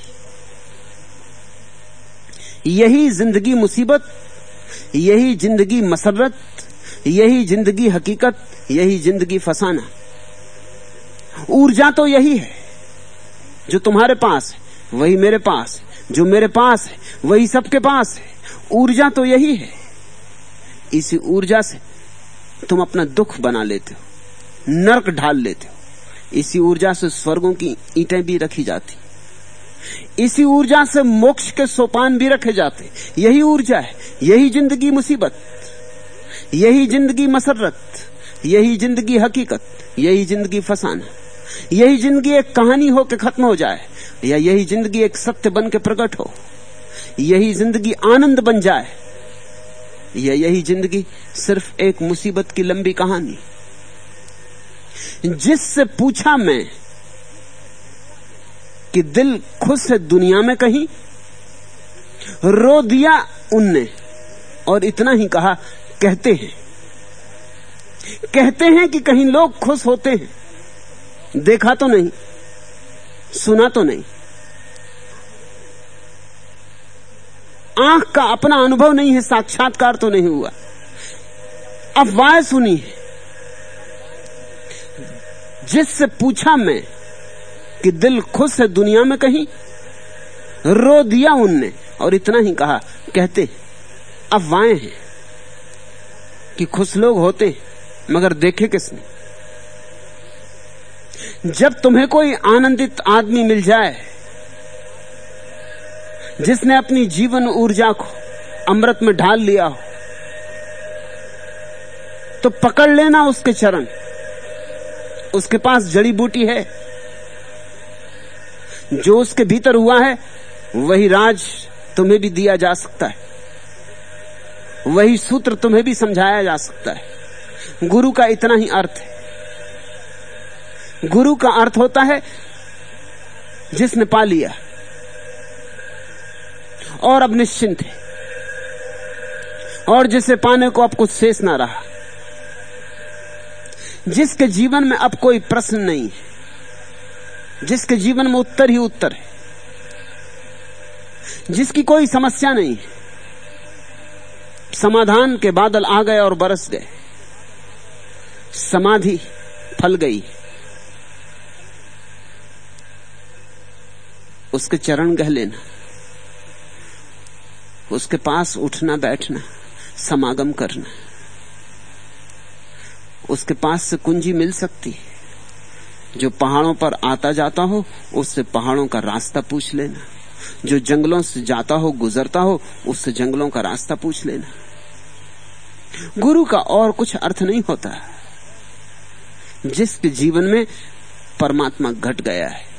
यही जिंदगी मुसीबत, यही जिंदगी मसरत, यही जिंदगी हकीकत, यही जिंदगी फसाना। ऊर्जा तो यही है जो तुम्हारे पास है, वही मेरे पास है। जो मेरे पास है वही सबके पास है। ऊर्जा तो यही है। इसी ऊर्जा से तुम अपना दुख बना लेते हो, नरक ढाल लेते हो। इसी ऊर्जा से स्वर्गों की ईंटें भी रखी जाती, इसी ऊर्जा से मोक्ष के सोपान भी रखे जाते। यही ऊर्जा है, यही जिंदगी मुसीबत, यही जिंदगी मसरत, यही जिंदगी हकीकत, यही जिंदगी फसाना। यही जिंदगी एक कहानी हो के खत्म हो जाए, या यही जिंदगी एक सत्य बन के प्रकट हो। यही जिंदगी आनंद बन जाए, या यही जिंदगी सिर्फ एक मुसीबत की लंबी कहानी। जिससे पूछा मैं कि दिल खुश है दुनिया में कहीं, रो दिया उनने और इतना ही कहा, कहते हैं कि कहीं लोग खुश होते हैं। देखा तो नहीं, सुना तो नहीं, आंख का अपना अनुभव नहीं है, साक्षात्कार तो नहीं हुआ, अफवाह सुनी है। जिससे पूछा मैं कि दिल खुश है दुनिया में कहीं, रो दिया उनने और इतना ही कहा, कहते अफवाहें हैं कि खुश लोग होते, मगर देखे किसने? जब तुम्हें कोई आनंदित आदमी मिल जाए जिसने अपनी जीवन ऊर्जा को अमृत में ढाल लिया हो, तो पकड़ लेना उसके चरण। उसके पास जड़ी बूटी है, जो उसके भीतर हुआ है वही राज तुम्हें भी दिया जा सकता है, वही सूत्र तुम्हें भी समझाया जा सकता है। गुरु का इतना ही अर्थ है। गुरु का अर्थ होता है जिसने पा लिया और अब निश्चिंत है, और जिसे पाने को अब कुछ शेष ना रहा, जिसके जीवन में अब कोई प्रश्न नहीं है, जिसके जीवन में उत्तर ही उत्तर है, जिसकी कोई समस्या नहीं है। समाधान के बादल आ गए और बरस गए, समाधि फल गई। उसके चरण गह लेना, उसके पास उठना बैठना, समागम करना। उसके पास से कुंजी मिल सकती है जो पहाड़ों पर आता जाता हो उससे पहाड़ों का रास्ता पूछ लेना, जो जंगलों से जाता हो गुजरता हो उससे जंगलों का रास्ता पूछ लेना। गुरु का और कुछ अर्थ नहीं होता। जिसके जीवन में परमात्मा घट गया है,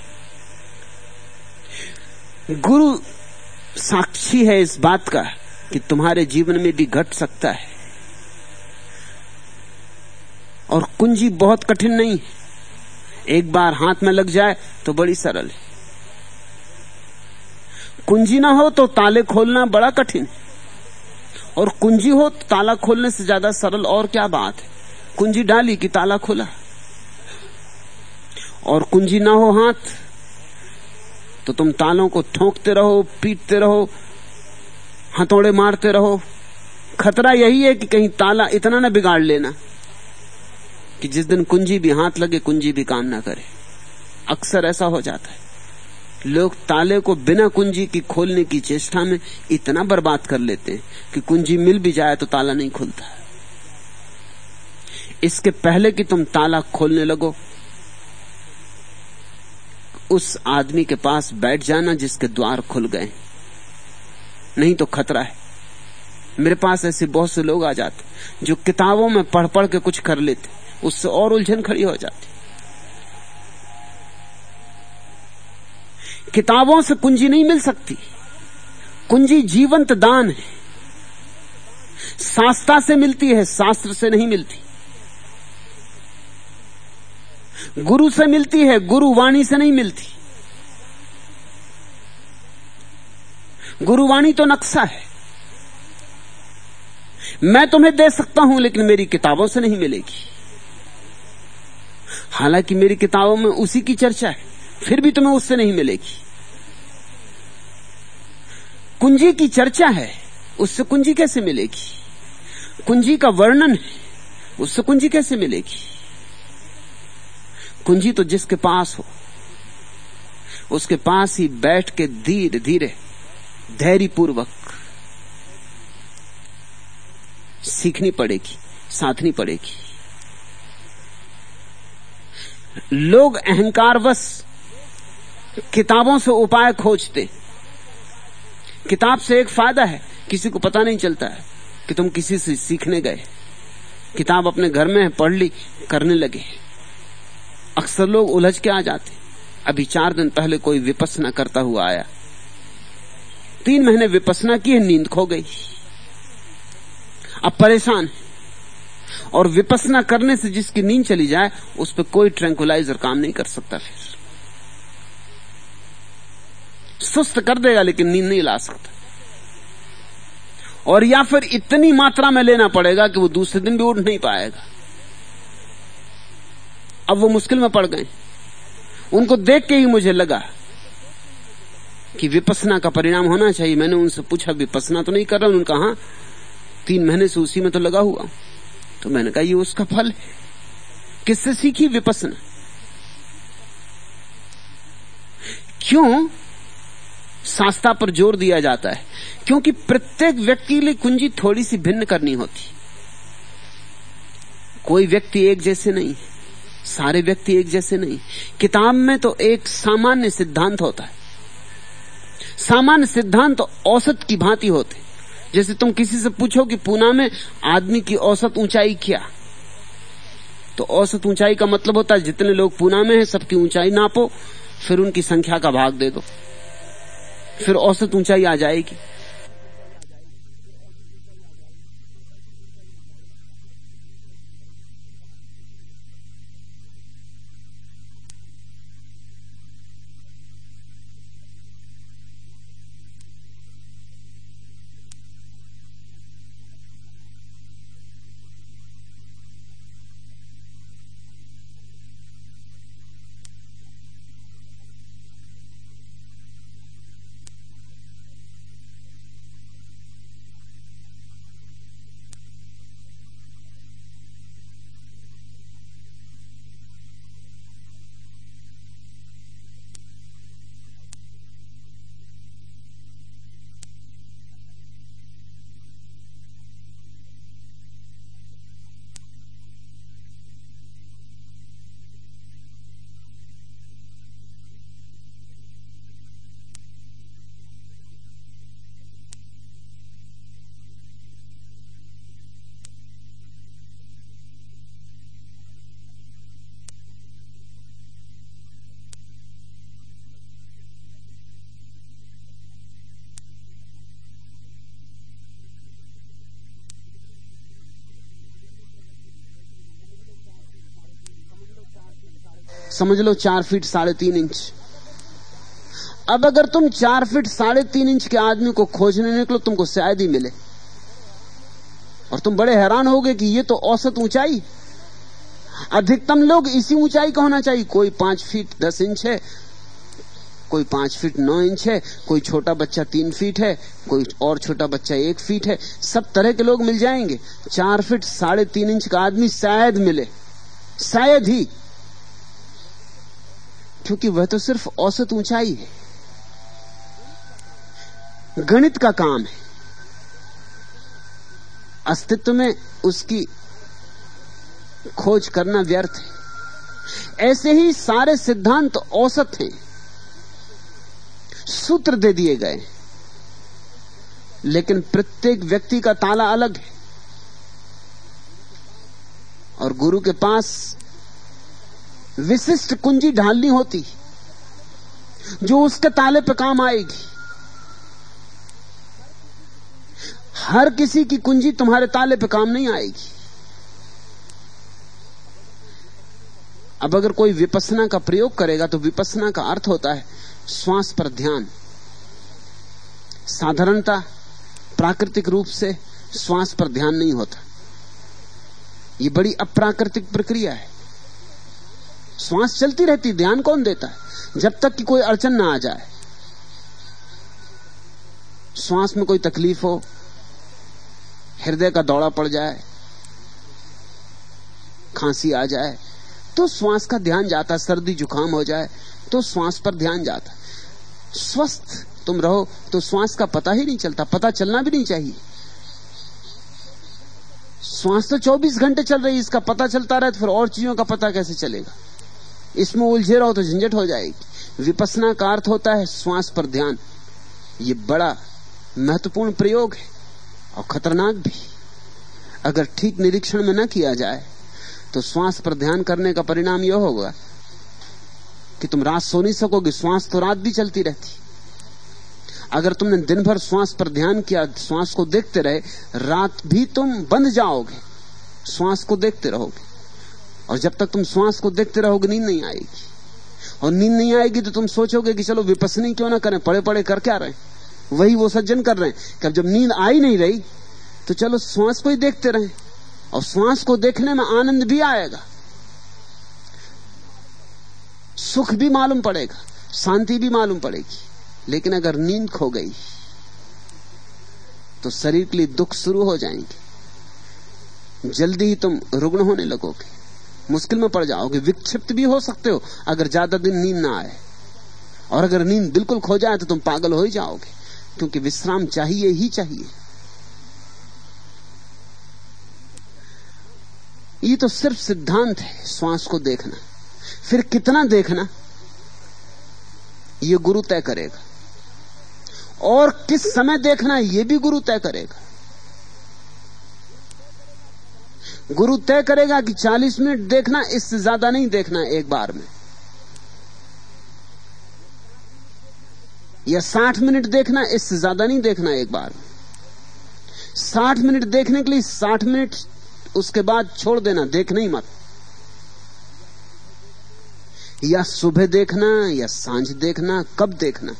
गुरु साक्षी है इस बात का कि तुम्हारे जीवन में भी घट सकता है। और कुंजी बहुत कठिन नहीं है, एक बार हाथ में लग जाए तो बड़ी सरल है। कुंजी ना हो तो ताले खोलना बड़ा कठिन है, और कुंजी हो तो ताला खोलने से ज्यादा सरल और क्या बात है। कुंजी डाली कि ताला खुला, और कुंजी ना हो हाथ तो तुम तालों को ठोंकते रहो, पीटते रहो, हथौड़े मारते रहो। खतरा यही है कि कहीं ताला इतना ना बिगाड़ लेना कि जिस दिन कुंजी भी हाथ लगे कुंजी भी काम ना करे। अक्सर ऐसा हो जाता है, लोग ताले को बिना कुंजी की खोलने की चेष्टा में इतना बर्बाद कर लेते हैं कि कुंजी मिल भी जाए तो ताला नहीं खुलता। इसके पहले कि तुम ताला खोलने लगो, उस आदमी के पास बैठ जाना जिसके द्वार खुल गए, नहीं तो खतरा है। मेरे पास ऐसे बहुत से लोग आ जाते जो किताबों में पढ़ पढ़ के कुछ कर लेते, उससे और उलझन खड़ी हो जाती। किताबों से कुंजी नहीं मिल सकती, कुंजी जीवंत दान है, शास्त्रा से मिलती है, शास्त्र से नहीं मिलती। गुरु से मिलती है, गुरु वाणी से नहीं मिलती। गुरुवाणी तो नक्शा है, मैं तुम्हें दे सकता हूं लेकिन मेरी किताबों से नहीं मिलेगी। हालांकि मेरी किताबों में उसी की चर्चा है, फिर भी तुम्हें उससे नहीं मिलेगी। कुंजी की चर्चा है, उससे कुंजी कैसे मिलेगी? कुंजी का वर्णन है, उससे कुंजी कैसे मिलेगी? कुंजी तो जिसके पास हो उसके पास ही बैठ के धीरे धीरे धैर्यपूर्वक सीखनी पड़ेगी, साधनी पड़ेगी। लोग अहंकारवश किताबों से उपाय खोजते। किताब से एक फायदा है, किसी को पता नहीं चलता है कि तुम किसी से सीखने गए। किताब अपने घर में है, पढ़ ली, करने लगे। अक्सर लोग उलझ के आ जाते। अभी 4 दिन पहले कोई विपස්සना करता हुआ आया, 3 महीने विपස්සना की है, नींद खो गई, अब परेशान है। और विपස්සना करने से जिसकी नींद चली जाए उस पर कोई ट्रैंकुलाइजर काम नहीं कर सकता, फिर सुस्त कर देगा लेकिन नींद नहीं ला सकता। और या फिर इतनी मात्रा में लेना पड़ेगा कि वो दूसरे दिन भी उठ नहीं पाएगा। अब वो मुश्किल में पड़ गए। उनको देख के ही मुझे लगा कि विपස්සना का परिणाम होना चाहिए। मैंने उनसे पूछा विपස්සना तो नहीं कर रहा? उन्होंने कहा हाँ, 3 महीने से उसी में तो लगा हुआ। तो मैंने कहा ये उसका फल है। किससे सीखी विपස්සना? क्यों शास्त्रा पर जोर दिया जाता है? क्योंकि प्रत्येक व्यक्ति के लिए कुंजी थोड़ी सी भिन्न करनी होती। कोई व्यक्ति एक जैसे नहीं, सारे व्यक्ति एक जैसे नहीं। किताब में तो एक सामान्य सिद्धांत होता है। सामान्य सिद्धांत तो औसत की भांति होते। जैसे तुम किसी से पूछो कि पूना में आदमी की औसत ऊंचाई क्या, तो औसत ऊंचाई का मतलब होता है जितने लोग पूना में हैं सबकी ऊंचाई नापो, फिर उनकी संख्या का भाग दे दो, फिर औसत ऊंचाई आ जाएगी। समझ लो 4 फीट 3.5 इंच। अब अगर तुम 4 फीट 3.5 इंच के आदमी को खोजने निकलो, तुमको शायद ही मिले, और तुम बड़े हैरान होगे कि ये तो औसत ऊंचाई। अधिकतम लोग इसी ऊंचाई का होना चाहिए। कोई 5 फीट 10 इंच है, कोई 5 फीट 9 इंच है, कोई छोटा बच्चा 3 फीट है, कोई और छोटा बच्चा 1 फीट है। सब तरह के लोग मिल जाएंगे। 4 फीट 3.5 इंच का आदमी शायद मिले, शायद ही, क्योंकि वह तो सिर्फ औसत ऊंचाई है। गणित का काम है, अस्तित्व में उसकी खोज करना व्यर्थ है। ऐसे ही सारे सिद्धांत औसत हैं, सूत्र दे दिए गए, लेकिन प्रत्येक व्यक्ति का ताला अलग है। और गुरु के पास विशिष्ट कुंजी ढालनी होती जो उसके ताले पे काम आएगी। हर किसी की कुंजी तुम्हारे ताले पे काम नहीं आएगी। अब अगर कोई विपස්සना का प्रयोग करेगा तो विपස්සना का अर्थ होता है श्वास पर ध्यान। साधारणता प्राकृतिक रूप से श्वास पर ध्यान नहीं होता, ये बड़ी अप्राकृतिक प्रक्रिया है। श्वास चलती रहती, ध्यान कौन देता है? जब तक कि कोई अड़चन ना आ जाए, श्वास में कोई तकलीफ हो, हृदय का दौड़ा पड़ जाए, खांसी आ जाए, तो श्वास का ध्यान जाता। सर्दी जुकाम हो जाए तो श्वास पर ध्यान जाता। स्वस्थ तुम रहो तो श्वास का पता ही नहीं चलता, पता चलना भी नहीं चाहिए। श्वास तो 24 घंटे चल रही है, इसका पता चलता रहे तो फिर और चीजों का पता कैसे चलेगा? इसमें उलझे रहो तो झंझट हो जाएगी। विपස්සना का अर्थ होता है श्वास पर ध्यान। ये बड़ा महत्वपूर्ण प्रयोग है और खतरनाक भी। अगर ठीक निरीक्षण में न किया जाए तो श्वास पर ध्यान करने का परिणाम यह होगा कि तुम रात सो नहीं सकोगे। श्वास तो रात भी चलती रहती। अगर तुमने दिन भर श्वास पर ध्यान किया, श्वास को देखते रहे, रात भी तुम बंध जाओगे, श्वास को देखते रहोगे। और जब तक तुम श्वास को देखते रहोगे नींद नहीं आएगी। और नींद नहीं आएगी तो तुम सोचोगे कि चलो विपස්සनी क्यों ना करें, पड़े पड़े कर क्या रहे। वही वो सज्जन कर रहे हैं कि अब जब नींद आ ही नहीं रही तो चलो श्वास को ही देखते रहें। और श्वास को देखने में आनंद भी आएगा, सुख भी मालूम पड़ेगा, शांति भी मालूम पड़ेगी। लेकिन अगर नींद खो गई तो शरीर के लिए दुख शुरू हो जाएंगे। जल्दी ही तुम रुग्ण होने लगोगे, मुश्किल में पड़ जाओगे, विक्षिप्त भी हो सकते हो अगर ज्यादा दिन नींद ना आए। और अगर नींद बिल्कुल खो जाए तो तुम पागल हो ही जाओगे, क्योंकि विश्राम चाहिए ही चाहिए। ये तो सिर्फ सिद्धांत है, श्वास को देखना। फिर कितना देखना ये गुरु तय करेगा, और किस समय देखना ये भी गुरु तय करेगा। गुरु तय करेगा कि 40 मिनट देखना, इससे ज्यादा नहीं देखना एक बार में, या 60 मिनट देखना, इससे ज्यादा नहीं देखना एक बार में। 60 मिनट देखने के लिए 60 मिनट उसके बाद छोड़ देना, देखना ही मत। या सुबह देखना या सांझ देखना, कब देखना,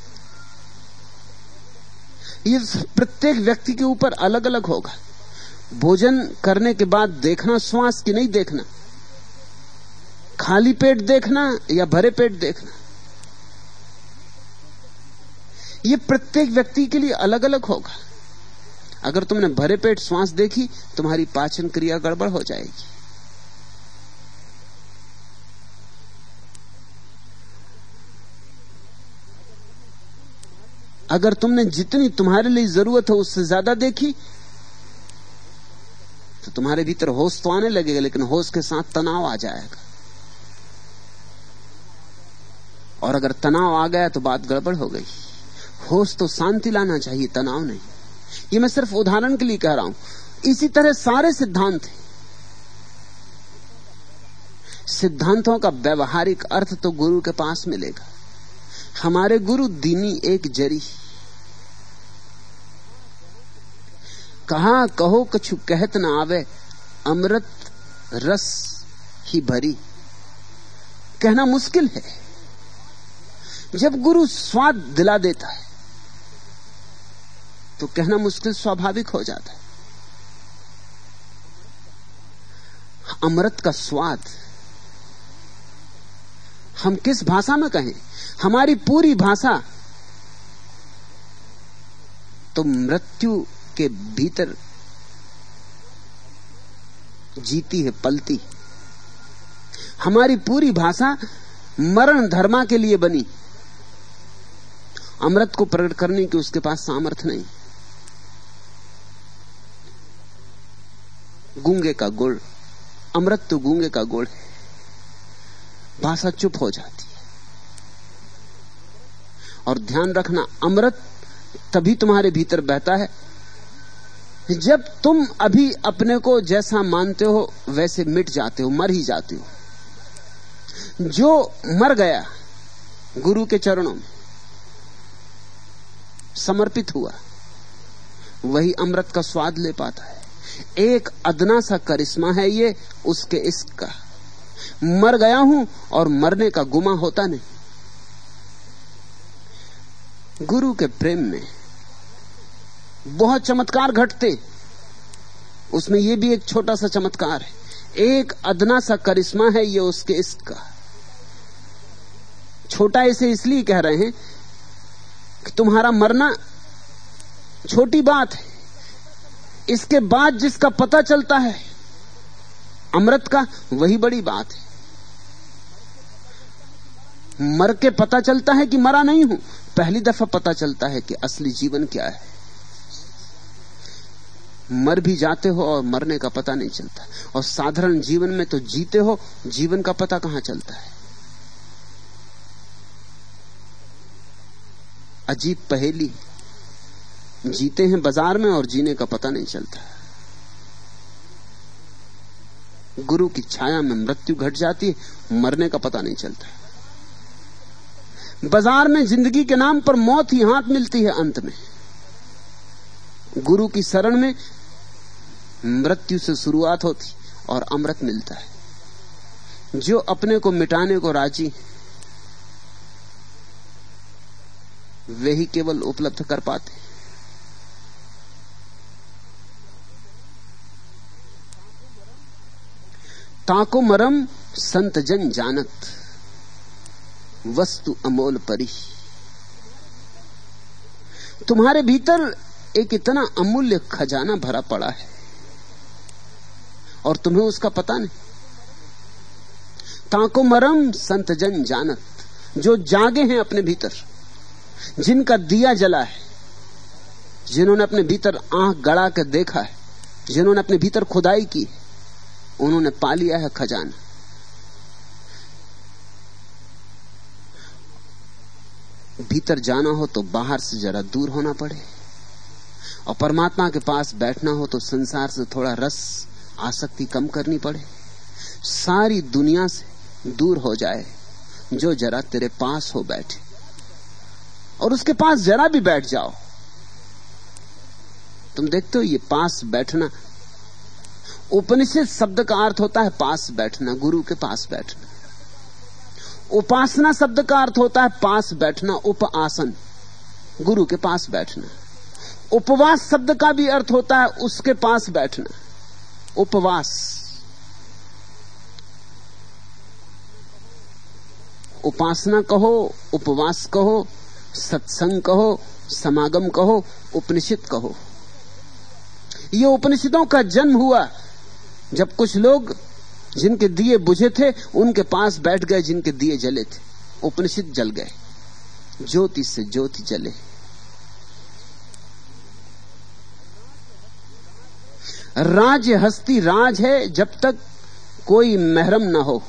ये प्रत्येक व्यक्ति के ऊपर अलग अलग होगा। भोजन करने के बाद देखना श्वास की नहीं देखना, खाली पेट देखना या भरे पेट देखना, ये प्रत्येक व्यक्ति के लिए अलग अलग होगा। अगर तुमने भरे पेट श्वास देखी, तुम्हारी पाचन क्रिया गड़बड़ हो जाएगी। अगर तुमने जितनी तुम्हारे लिए जरूरत है उससे ज्यादा देखी तो तुम्हारे भीतर होश तो आने लगेगा, लेकिन होश के साथ तनाव आ जाएगा। और अगर तनाव आ गया तो बात गड़बड़ हो गई। होश तो शांति लाना चाहिए, तनाव नहीं। ये मैं सिर्फ उदाहरण के लिए कह रहा हूं। इसी तरह सारे सिद्धांत हैं। सिद्धांतों का व्यवहारिक अर्थ तो गुरु के पास मिलेगा। हमारे गुरु दीनी एक जरी, कहा कहो कछु कहत न आवे, अमृत रस ही भरी। कहना मुश्किल है। जब गुरु स्वाद दिला देता है तो कहना मुश्किल स्वाभाविक हो जाता है। अमृत का स्वाद हम किस भाषा में कहें? हमारी पूरी भाषा तो मृत्यु के भीतर जीती है, पलती। हमारी पूरी भाषा मरण धर्मा के लिए बनी। अमृत को प्रकट करने की उसके पास सामर्थ्य नहीं। गूंगे का गुड़, अमृत तो गूंगे का गुड़ है। भाषा चुप हो जाती है। और ध्यान रखना, अमृत तभी तुम्हारे भीतर बहता है जब तुम अभी अपने को जैसा मानते हो वैसे मिट जाते हो, मर ही जाते हो। जो मर गया गुरु के चरणों में समर्पित हुआ, वही अमृत का स्वाद ले पाता है। एक अदना सा करिश्मा है ये उसके इश्क का। मर गया हूं और मरने का गुमा होता नहीं। गुरु के प्रेम में बहुत चमत्कार घटते, उसमें यह भी एक छोटा सा चमत्कार है। एक अदना सा करिश्मा है ये उसके इश्क का। छोटा इसे इसलिए कह रहे हैं कि तुम्हारा मरना छोटी बात है, इसके बाद जिसका पता चलता है अमृत का, वही बड़ी बात है। मर के पता चलता है कि मरा नहीं हूं, पहली दफा पता चलता है कि असली जीवन क्या है। मर भी जाते हो और मरने का पता नहीं चलता, और साधारण जीवन में तो जीते हो, जीवन का पता कहां चलता है। अजीब पहेली, जीते हैं बाजार में और जीने का पता नहीं चलता। गुरु की छाया में मृत्यु घट जाती है, मरने का पता नहीं चलता। बाजार में जिंदगी के नाम पर मौत ही हाथ मिलती है अंत में। गुरु की शरण में मृत्यु से शुरुआत होती और अमृत मिलता है। जो अपने को मिटाने को राजी, वे ही केवल उपलब्ध कर पाते। ताको मरम संत जन जानत, वस्तु अमोल परी। तुम्हारे भीतर एक इतना अमूल्य खजाना भरा पड़ा है और तुम्हें उसका पता नहीं। ताको मरम संत जन जानत, जो जागे हैं अपने भीतर, जिनका दिया जला है, जिन्होंने अपने भीतर आंख गड़ा कर देखा है, जिन्होंने अपने भीतर खुदाई की, उन्होंने पा लिया है खजाना। भीतर जाना हो तो बाहर से जरा दूर होना पड़े, और परमात्मा के पास बैठना हो तो संसार से थोड़ा रस आसक्ति कम करनी पड़े। सारी दुनिया से दूर हो जाए जो जरा तेरे पास हो बैठे, और उसके पास जरा भी बैठ जाओ। तुम देखते हो ये पास बैठना, उपनिषद शब्द का अर्थ होता है पास बैठना, गुरु के पास बैठना। उपासना शब्द का अर्थ होता है पास बैठना, उपआसन, गुरु के पास बैठना। उपवास शब्द का भी अर्थ होता है उसके पास बैठना, उपवास। उपासना कहो, उपवास कहो, सत्संग कहो, समागम कहो, उपनिषद कहो। ये उपनिषदों का जन्म हुआ जब कुछ लोग जिनके दिए बुझे थे उनके पास बैठ गए जिनके दिए जले थे। उपनिषद जल गए, ज्योति से ज्योति जले। राज हस्ती राज है जब तक कोई महरम न हो,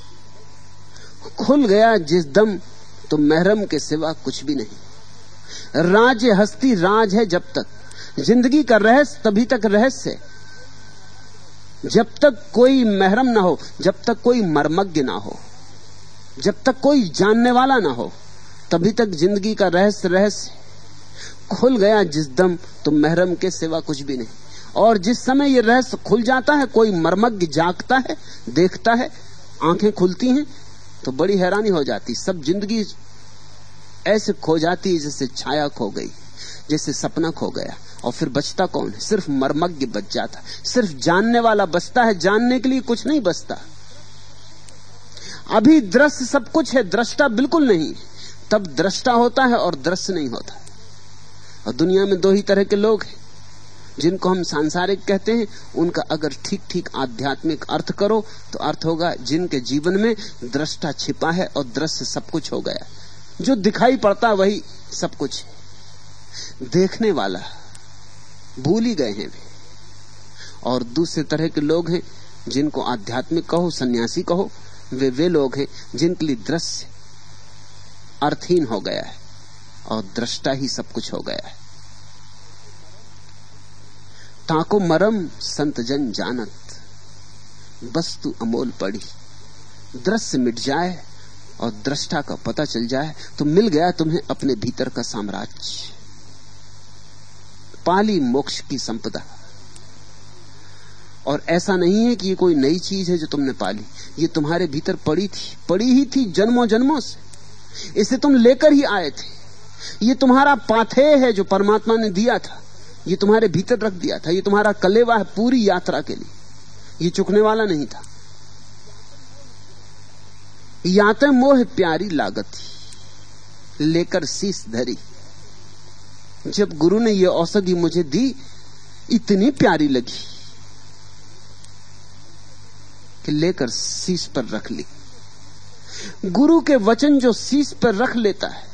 खुल गया जिस दम तो महरम के सिवा कुछ भी नहीं। राज हस्ती राज है जब तक, जिंदगी का रहस्य तभी तक रहस्य है जब तक कोई महरम ना हो, जब तक कोई मर्मज्ञ ना हो, जब तक कोई जानने वाला ना हो, तभी तक जिंदगी का रहस्य रहस्य। खुल गया जिस दम तो महरम के सिवा कुछ भी नहीं। और जिस समय ये रहस्य खुल जाता है, कोई मर्मज्ञ जागता है, देखता है, आंखें खुलती हैं, तो बड़ी हैरानी हो जाती। सब जिंदगी ऐसे खो जाती है जैसे छाया खो गई, जैसे सपना खो गया। और फिर बचता कौन है? सिर्फ मर्मज्ञ बच जाता, सिर्फ जानने वाला बचता है। जानने के लिए कुछ नहीं बचता। अभी दृश्य सब कुछ है, दृष्टा बिल्कुल नहीं। तब दृष्टा होता है और दृश्य नहीं होता। और दुनिया में दो ही तरह के लोग हैं, जिनको हम सांसारिक कहते हैं। उनका अगर ठीक ठीक आध्यात्मिक अर्थ करो तो अर्थ होगा जिनके जीवन में दृष्टा छिपा है और दृश्य सब कुछ हो गया। जो दिखाई पड़ता वही सब कुछ है, देखने वाला भूल ही गए हैं वे। और दूसरे तरह के लोग हैं जिनको आध्यात्मिक कहो, सन्यासी कहो, वे लोग हैं जिनके लिए दृश्य अर्थहीन हो गया है और दृष्टा ही सब कुछ हो गया है। ताको मरम संत जन जानत, वस्तु अमोल पड़ी। दृश्य मिट जाए और दृष्टा का पता चल जाए तो मिल गया तुम्हें अपने भीतर का साम्राज्य। पाली मोक्ष की संपदा। और ऐसा नहीं है कि ये कोई नई चीज है जो तुमने पाली, ये तुम्हारे भीतर पड़ी ही थी जन्मों जन्मों से। इसे तुम लेकर ही आए थे। ये तुम्हारा पाथेय है जो परमात्मा ने दिया था, ये तुम्हारे भीतर रख दिया था। ये तुम्हारा कलेवा है पूरी यात्रा के लिए, ये चुकने वाला नहीं था। याते मोह प्यारी लागत लेकर शीश धरी। जब गुरु ने ये औषधि मुझे दी, इतनी प्यारी लगी कि लेकर शीश पर रख ली। गुरु के वचन जो शीश पर रख लेता है,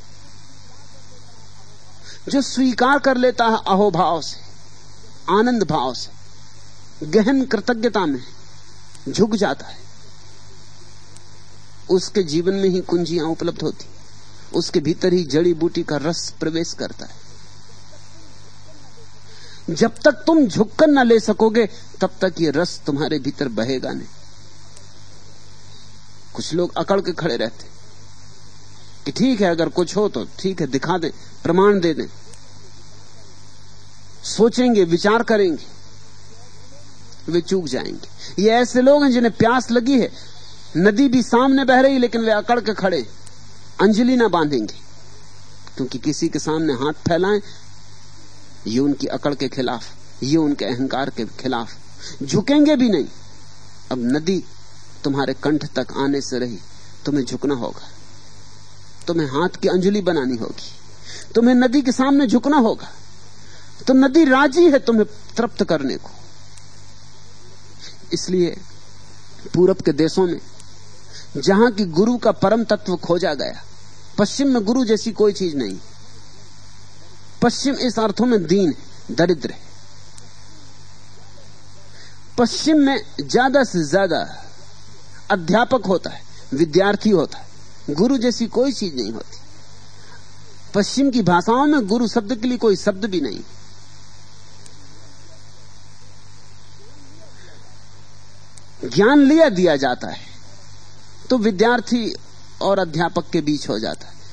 जो स्वीकार कर लेता है अहोभाव से, आनंद भाव से, गहन कृतज्ञता में झुक जाता है, उसके जीवन में ही कुंजियां उपलब्ध होती, उसके भीतर ही जड़ी बूटी का रस प्रवेश करता है। जब तक तुम झुककर न ले सकोगे तब तक ये रस तुम्हारे भीतर बहेगा नहीं। कुछ लोग अकड़ के खड़े रहते कि ठीक है, अगर कुछ हो तो ठीक है, दिखा दें, प्रमाण दे दें, सोचेंगे, विचार करेंगे, वे चूक जाएंगे। ये ऐसे लोग हैं जिन्हें प्यास लगी है, नदी भी सामने बह रही लेकिन वे अकड़ के खड़े, अंजलि ना बांधेंगे, क्योंकि किसी के सामने हाथ फैलाएं ये उनकी अकड़ के खिलाफ, ये उनके अहंकार के खिलाफ, झुकेंगे भी नहीं। अब नदी तुम्हारे कंठ तक आने से रही, तुम्हें झुकना होगा, तुम्हें हाथ की अंजलि बनानी होगी, तुम्हें नदी के सामने झुकना होगा। तो नदी राजी है तुम्हें तृप्त करने को। इसलिए पूरब के देशों में जहां की गुरु का परम तत्व खोजा गया, पश्चिम में गुरु जैसी कोई चीज नहीं। पश्चिम इस अर्थों में दीन है, दरिद्र है। पश्चिम में ज्यादा से ज्यादा अध्यापक होता है, विद्यार्थी होता है, गुरु जैसी कोई चीज नहीं होती। पश्चिम की भाषाओं में गुरु शब्द के लिए कोई शब्द भी नहीं। ज्ञान लिया दिया जाता है तो विद्यार्थी और अध्यापक के बीच हो जाता है,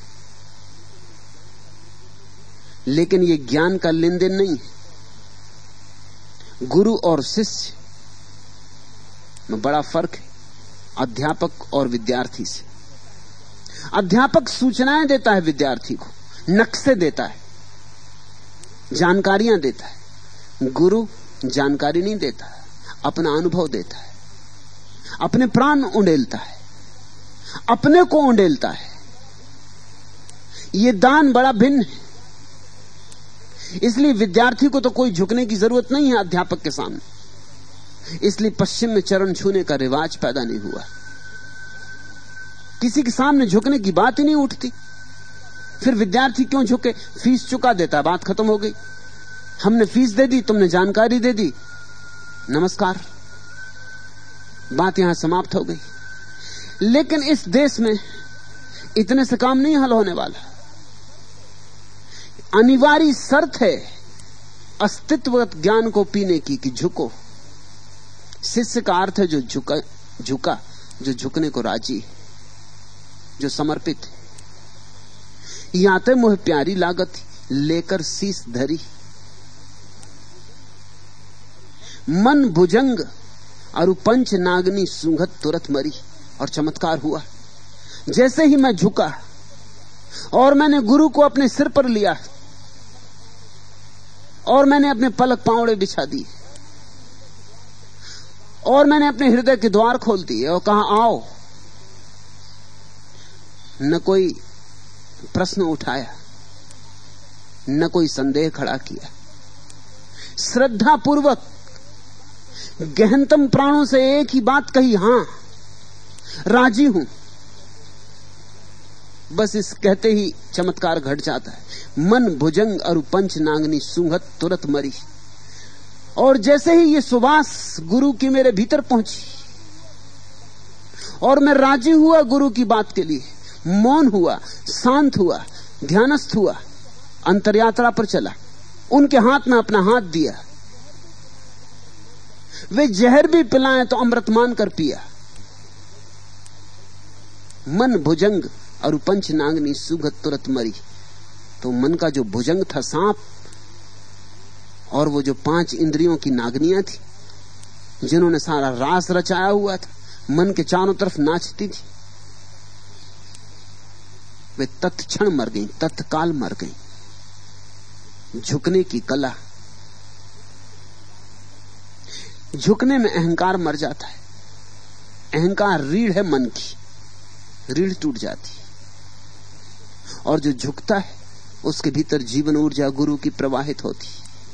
लेकिन ये ज्ञान का लेन देन नहीं है। गुरु और शिष्य में बड़ा फर्क है, अध्यापक और विद्यार्थी से। अध्यापक सूचनाएं देता है विद्यार्थी को, नक्शे देता है, जानकारियां देता है। गुरु जानकारी नहीं देता, अपना अनुभव देता है, अपने प्राण उंडेलता है, अपने को उंडेलता है। ये दान बड़ा भिन्न है। इसलिए विद्यार्थी को तो कोई झुकने की जरूरत नहीं है अध्यापक के सामने। इसलिए पश्चिम में चरण छूने का रिवाज पैदा नहीं हुआ। किसी के सामने झुकने की बात ही नहीं उठती। फिर विद्यार्थी क्यों झुके? फीस चुका देता, बात खत्म हो गई। हमने फीस दे दी, तुमने जानकारी दे दी, नमस्कार, बात यहां समाप्त हो गई। लेकिन इस देश में इतने से काम नहीं हल होने वाला। अनिवार्य शर्त है अस्तित्वगत ज्ञान को पीने की कि झुको। शिष्य का अर्थ है जो झुका, जो झुकने को राजी है, जो समर्पित है। याते मोह प्यारी लागत लेकर शीश धरी। मन भुजंग और पंच नागनी सूंघत तुरत मरी। और चमत्कार हुआ, जैसे ही मैं झुका और मैंने गुरु को अपने सिर पर लिया और मैंने अपने पलक पांवड़े बिछा दिए और मैंने अपने हृदय के द्वार खोल दिए और कहा आओ, न कोई प्रश्न उठाया, न कोई संदेह खड़ा किया। श्रद्धा पूर्वक गहनतम प्राणों से एक ही बात कही, हां राजी हूं। बस इस कहते ही चमत्कार घट जाता है। मन भुजंग और पंच नांगनी सूंघत तुरत मरी। और जैसे ही ये सुबास गुरु की मेरे भीतर पहुंची और मैं राजी हुआ गुरु की बात के लिए, मौन हुआ, शांत हुआ, ध्यानस्थ हुआ, अंतरयात्रा पर चला, उनके हाथ में अपना हाथ दिया। वे जहर भी पिलाएं तो अमृत मान कर पिया। मन भुजंग और पंच नांगनी सूंघत तुरत मरी। तो मन का जो भुजंग था सांप, और वो जो 5 इंद्रियों की नागनियां थी जिन्होंने सारा रास रचाया हुआ था, मन के चारों तरफ नाचती थी, वे तत्क्षण मर गईं, तत्काल मर गईं। झुकने की कला, झुकने में अहंकार मर जाता है। अहंकार रीढ़ है मन की, रीढ़ टूट जाती, और जो झुकता है उसके भीतर जीवन ऊर्जा गुरु की प्रवाहित होती।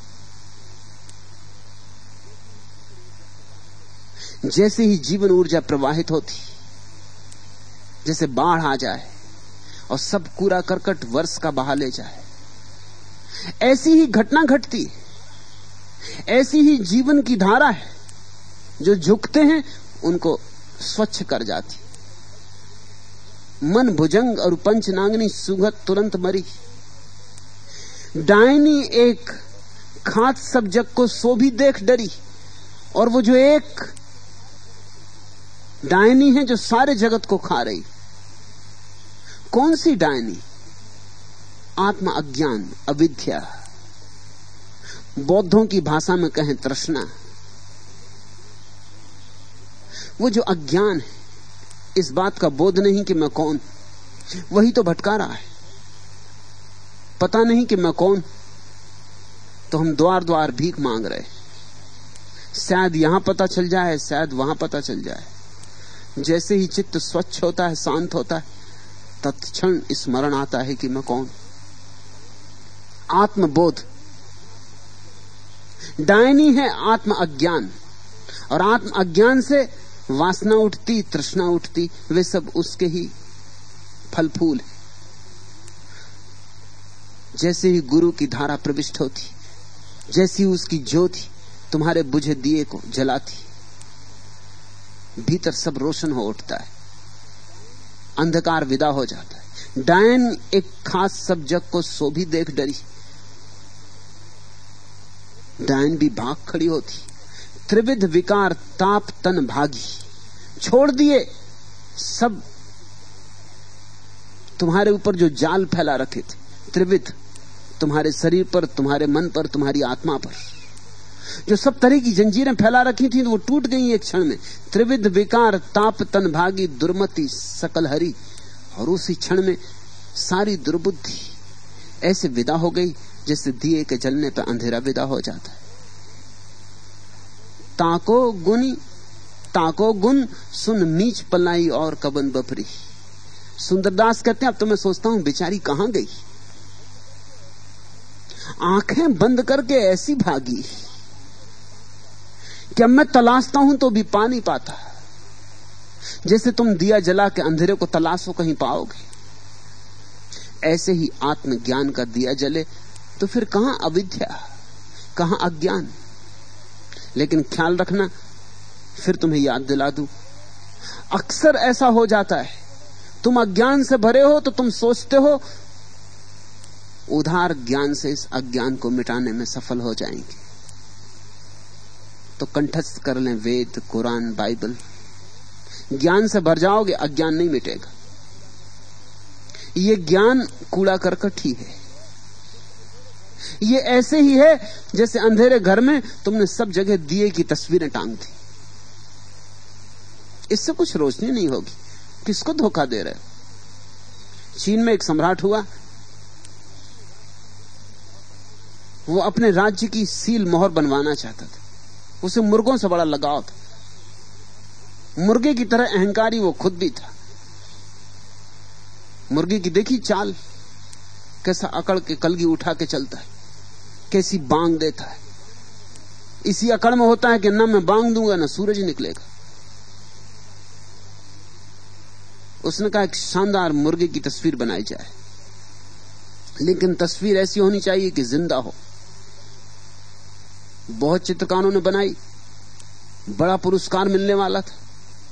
जैसे ही जीवन ऊर्जा प्रवाहित होती, जैसे बाढ़ आ जाए और सब कूड़ा करकट वर्ष का बहा ले जाए, ऐसी ही घटना घटती। ऐसी ही जीवन की धारा है, जो झुकते हैं उनको स्वच्छ कर जाती। मन भुजंग और पंच नांगनी सूंघत तुरंत मरी। डायनी एक खात सब जग को सो भी देख डरी। और वो जो एक डायनी है जो सारे जगत को खा रही, कौन सी डायनी? आत्मा अज्ञान, अविद्या, बौद्धों की भाषा में कहें तृष्णा। वो जो अज्ञान है, इस बात का बोध नहीं कि मैं कौन, वही तो भटका रहा है। पता नहीं कि मैं कौन, तो हम द्वार द्वार भीख मांग रहे। शायद यहां पता चल जाए, शायद वहां पता चल जाए। जैसे ही चित्त स्वच्छ होता है, शांत होता है, तत्क्षण स्मरण आता है कि मैं कौन। आत्मबोध। डायनी है आत्म अज्ञान, और आत्म अज्ञान से वासना उठती, तृष्णा उठती, वे सब उसके ही फल फूल है। जैसे ही गुरु की धारा प्रविष्ट होती, जैसी उसकी ज्योति तुम्हारे बुझे दिए को जलाती, भीतर सब रोशन हो उठता है, अंधकार विदा हो जाता है। डायन एक खास सब जग को सो भी देख डरी। डायन भी भाग खड़ी होती। त्रिविध विकार ताप तन भागी, छोड़ दिए सब तुम्हारे ऊपर जो जाल फैला रखे थे। त्रिविध, तुम्हारे शरीर पर, तुम्हारे मन पर, तुम्हारी आत्मा पर जो सब तरह की जंजीरें फैला रखी थी, तो वो टूट गई एक क्षण में। त्रिविध विकार ताप तन भागी, दुर्मति सकल हरी। और उसी क्षण में सारी दुर्बुद्धि ऐसे विदा हो गई जैसे दिए के जलने पर अंधेरा विदा हो जाता है। ताको गुन सुन मीच पलाई और कबन बपरी। सुंदरदास कहते हैं, अब तो मैं सोचता हूं बेचारी कहां गई। आंखें बंद करके ऐसी भागी कि अब मैं तलाशता हूं तो भी पा नहीं पाता। जैसे तुम दिया जला के अंधेरे को तलाशो, कहीं पाओगे। ऐसे ही आत्मज्ञान का दिया जले तो फिर कहां अविद्या, कहां अज्ञान। लेकिन ख्याल रखना, फिर तुम्हें याद दिला दूं, अक्सर ऐसा हो जाता है, तुम अज्ञान से भरे हो तो तुम सोचते हो उधार ज्ञान से इस अज्ञान को मिटाने में सफल हो जाएंगे। तो कंठस्थ कर लें वेद, कुरान, बाइबल। ज्ञान से भर जाओगे, अज्ञान नहीं मिटेगा। ये ज्ञान कूड़ा करकट ही है। ये ऐसे ही है जैसे अंधेरे घर में तुमने सब जगह दिए की तस्वीरें टांग दी। इससे कुछ रोशनी नहीं होगी, किसको धोखा दे रहे हो? चीन में एक सम्राट हुआ, वो अपने राज्य की सील मोहर बनवाना चाहता था। उसे मुर्गों से बड़ा लगाव था, मुर्गे की तरह अहंकारी वो खुद भी था। मुर्गे की देखी चाल, कैसा अकड़ के कलगी उठा के चलता है, कैसी बांग देता है। इसी अकड़ में होता है कि ना मैं बांग दूंगा ना सूरज निकलेगा। उसने कहा एक शानदार मुर्गे की तस्वीर बनाई जाए, लेकिन तस्वीर ऐसी होनी चाहिए कि जिंदा हो। बहुत चित्रकारों ने बनाई, बड़ा पुरस्कार मिलने वाला था।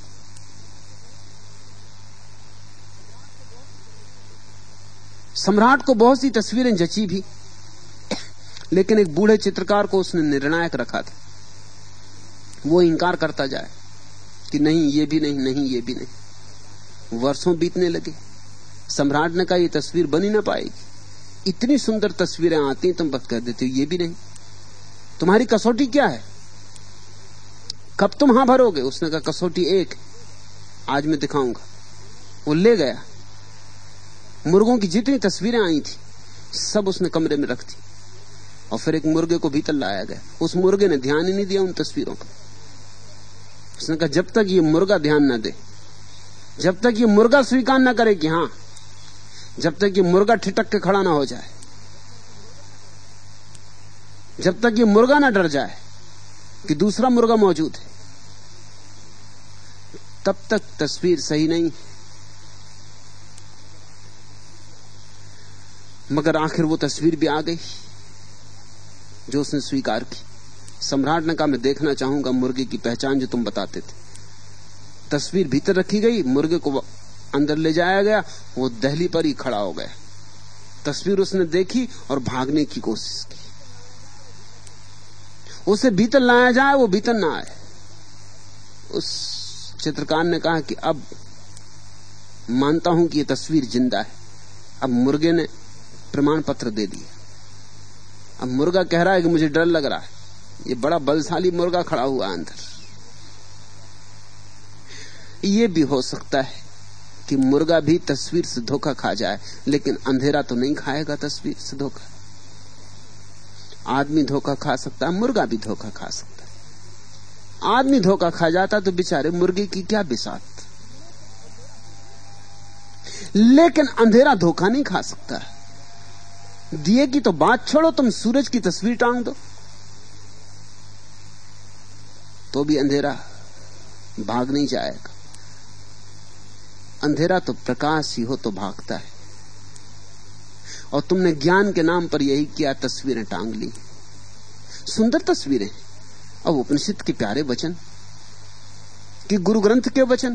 सम्राट को बहुत सी तस्वीरें जची भी, लेकिन एक बूढ़े चित्रकार को उसने निर्णायक रखा था। वो इंकार करता जाए कि नहीं ये भी नहीं, नहीं ये भी नहीं। वर्षों बीतने लगे। सम्राट ने कहा ये तस्वीर बनी ना पाएगी, इतनी सुंदर तस्वीरें आती तुम बस कह देते हो ये भी नहीं। तुम्हारी कसौटी क्या है, कब तुम हां भरोगे? उसने कहा कसौटी एक, आज मैं दिखाऊंगा। वो ले गया, मुर्गों की जितनी तस्वीरें आई थी सब उसने कमरे में रख दी, और फिर एक मुर्गे को भीतर लाया गया। उस मुर्गे ने ध्यान ही नहीं दिया उन तस्वीरों का। उसने कहा जब तक ये मुर्गा ध्यान न दे, जब तक ये मुर्गा स्वीकार न करे कि हां, जब तक ये मुर्गा ठिठक के खड़ा ना हो जाए, जब तक ये मुर्गा ना डर जाए कि दूसरा मुर्गा मौजूद है, तब तक तस्वीर सही नहीं। मगर आखिर वो तस्वीर भी आ गई जो उसने स्वीकार की। सम्राट ने कहा मैं देखना चाहूंगा मुर्गे की पहचान जो तुम बताते थे। तस्वीर भीतर रखी गई, मुर्गे को अंदर ले जाया गया, वो दहली पर ही खड़ा हो गया। तस्वीर उसने देखी और भागने की कोशिश की। उसे भीतर लाया जाए, वो भीतर ना आए। उस चित्रकार ने कहा कि अब मानता हूं कि ये तस्वीर जिंदा है। अब मुर्गे ने प्रमाण पत्र दे दिया। अब मुर्गा कह रहा है कि मुझे डर लग रहा है, ये बड़ा बलशाली मुर्गा खड़ा हुआ अंदर। ये भी हो सकता है कि मुर्गा भी तस्वीर से धोखा खा जाए, लेकिन अंधेरा तो नहीं खाएगा तस्वीर से धोखा। आदमी धोखा खा सकता है, मुर्गा भी धोखा खा सकता है। आदमी धोखा खा जाता तो बेचारे मुर्गे की क्या बिसात, लेकिन अंधेरा धोखा नहीं खा सकता। दिए की तो बात छोड़ो, तुम सूरज की तस्वीर टांग दो तो भी अंधेरा भाग नहीं जाएगा। अंधेरा तो प्रकाश ही हो तो भागता है। और तुमने ज्ञान के नाम पर यही किया, तस्वीरें टांग ली, सुंदर तस्वीरें। और उपनिषद के प्यारे वचन, कि गुरु ग्रंथ के वचन,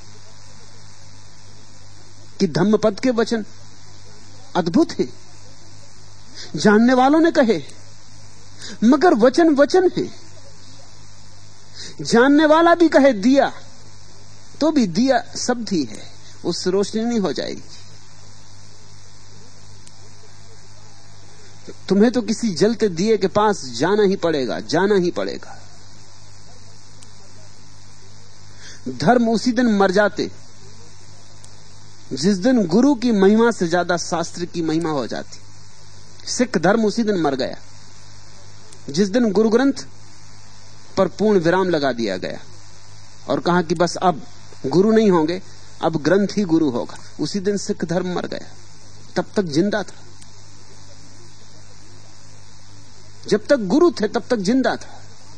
कि धम्मपद के वचन अद्भुत है, जानने वालों ने कहे, मगर वचन वचन है। जानने वाला भी कहे दिया, तो भी दिया शब्द ही है, उससे रोशनी नहीं हो जाएगी। तुम्हें तो किसी जलते दिए के पास जाना ही पड़ेगा, जाना ही पड़ेगा। धर्म उसी दिन मर जाते जिस दिन गुरु की महिमा से ज्यादा शास्त्र की महिमा हो जाती। सिख धर्म उसी दिन मर गया जिस दिन गुरु ग्रंथ पर पूर्ण विराम लगा दिया गया और कहा कि बस अब गुरु नहीं होंगे, अब ग्रंथ ही गुरु होगा। उसी दिन सिख धर्म मर गया। तब तक जिंदा था, जब तक गुरु थे तब तक जिंदा था।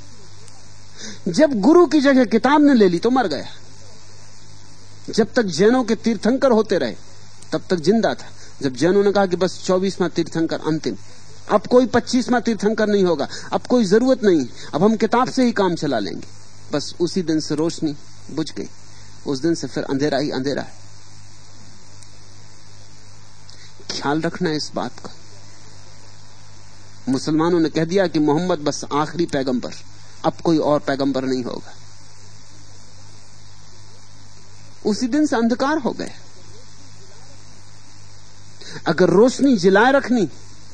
जब गुरु की जगह किताब ने ले ली तो मर गया। जब तक जैनों के तीर्थंकर होते रहे तब तक जिंदा था। जब जैनों ने कहा कि बस 24वां तीर्थंकर अंतिम, अब कोई 25वां तीर्थंकर नहीं होगा, अब कोई जरूरत नहीं, अब हम किताब से ही काम चला लेंगे, बस उसी दिन से रोशनी बुझ गई। उस दिन से फिर अंधेरा ही अंधेरा है। ख्याल रखना इस बात का। मुसलमानों ने कह दिया कि मोहम्मद बस आखिरी पैगंबर, अब कोई और पैगंबर नहीं होगा। उसी दिन से अंधकार हो गया। अगर रोशनी जिलाए रखनी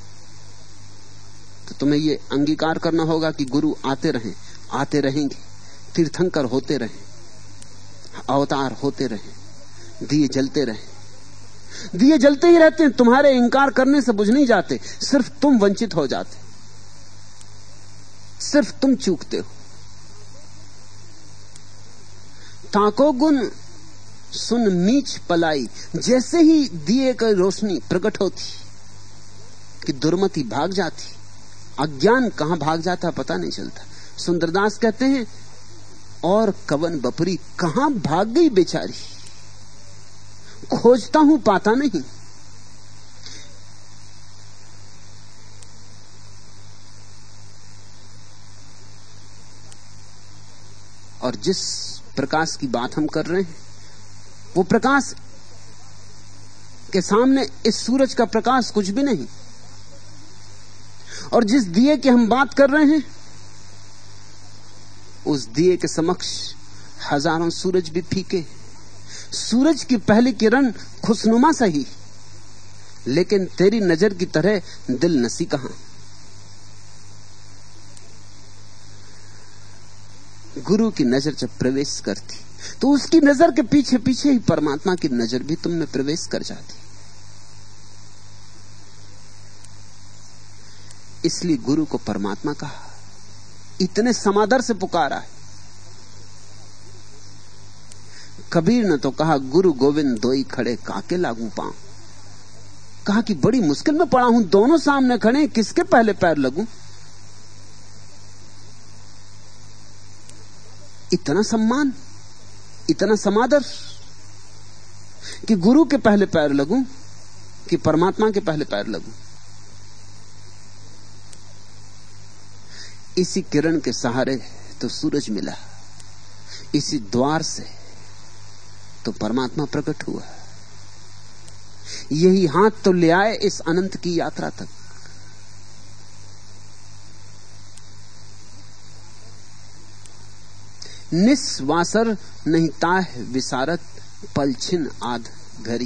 तो तुम्हें यह अंगीकार करना होगा कि गुरु आते रहें, आते रहेंगे, तीर्थंकर होते रहें, अवतार होते रहें, दिए जलते रहें, दिए जलते ही रहते हैं, तुम्हारे इंकार करने से बुझ नहीं जाते, सिर्फ तुम वंचित हो जाते, सिर्फ तुम चूकते हो। ताको गुण सुन मीच पलाई, जैसे ही दिए की रोशनी प्रकट होती कि दुर्मति भाग जाती, अज्ञान कहां भाग जाता पता नहीं चलता। सुंदरदास कहते हैं, और कवन बपरी कहां भाग गई बेचारी, खोजता हूं पाता नहीं। और जिस प्रकाश की बात हम कर रहे हैं, वो प्रकाश के सामने इस सूरज का प्रकाश कुछ भी नहीं। और जिस दिए की हम बात कर रहे हैं, उस दिए के समक्ष हजारों सूरज भी फीके। सूरज की पहली किरण खुशनुमा सही, लेकिन तेरी नजर की तरह दिल नसी कहां। गुरु की नजर जब प्रवेश करती तो उसकी नजर के पीछे पीछे ही परमात्मा की नजर भी तुम में प्रवेश कर जाती। इसलिए गुरु को परमात्मा कहा, इतने समादर से पुकारा है। कबीर ने तो कहा, गुरु गोविंद दोई खड़े काके लागू पांव। कहा कि बड़ी मुश्किल में पड़ा हूं, दोनों सामने खड़े, किसके पहले पैर लगूं। इतना सम्मान, इतना समादर कि गुरु के पहले पैर लगूं कि परमात्मा के पहले पैर लगूं। इसी किरण के सहारे तो सूरज मिला, इसी द्वार से तो परमात्मा प्रकट हुआ। यही हाथ तो ले आए इस अनंत की यात्रा तक। निस्वासर नहीं ताह विसारत, पलछिन आध घरी।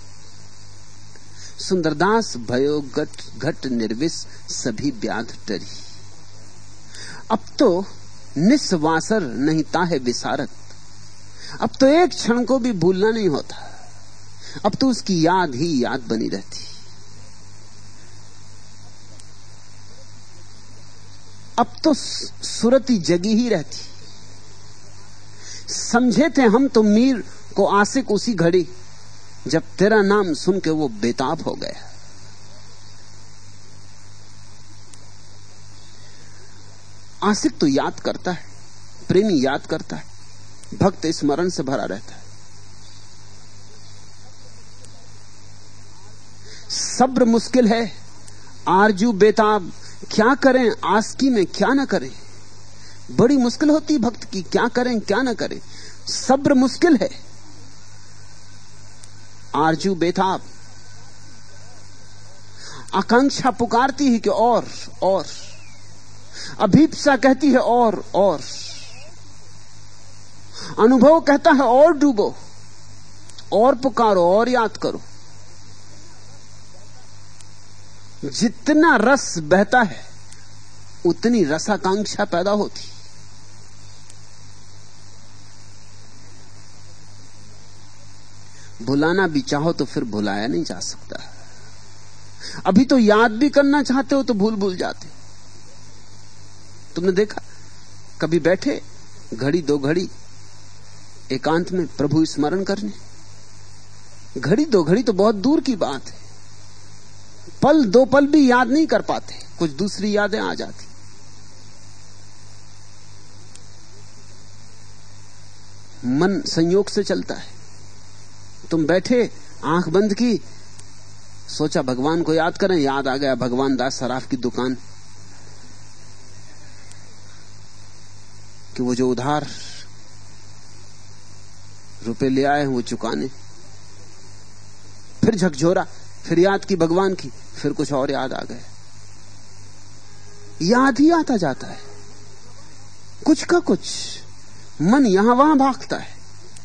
सुंदरदास भयो घट निर्विस, सभी व्याध टरी। अब तो निस्वासर नहीं ताह विसारत, अब तो एक क्षण को भी भूलना नहीं होता, अब तो उसकी याद ही याद बनी रहती। अब तो सुरती जगी ही रहती। समझे थे हम तो मीर को आशिक उसी घड़ी, जब तेरा नाम सुन के वो बेताब हो गया। आशिक तो याद करता है, प्रेमी याद करता है, भक्त स्मरण से भरा रहता है। सब्र मुश्किल है, आरजू बेताब, क्या करें आस्की में क्या ना करें। बड़ी मुश्किल होती भक्त की, क्या करें क्या ना करें। सब्र मुश्किल है, आरजू बेताब, आकांक्षा पुकारती है कि और अभीप्सा कहती है और अनुभव कहता है और डूबो, और पुकारो, और याद करो। जितना रस बहता है उतनी रसाकांक्षा पैदा होती। भुलाना भी चाहो तो फिर भुलाया नहीं जा सकता। अभी तो याद भी करना चाहते हो तो भूल जाते हो। तुमने देखा, कभी बैठे घड़ी दो घड़ी एकांत में प्रभु स्मरण करने, घड़ी दो घड़ी तो बहुत दूर की बात है, पल दो पल भी याद नहीं कर पाते, कुछ दूसरी यादें आ जाती। मन संयोग से चलता है। तुम बैठे आंख बंद की, सोचा भगवान को याद करें, याद आ गया भगवान दास सराफ की दुकान, कि वो जो उधार रुपए ले आए हैं वो चुकाने। फिर झकझोरा, फिर याद की भगवान की, फिर कुछ और याद आ गया। याद ही आता जाता है, कुछ का कुछ मन यहां वहां भागता है।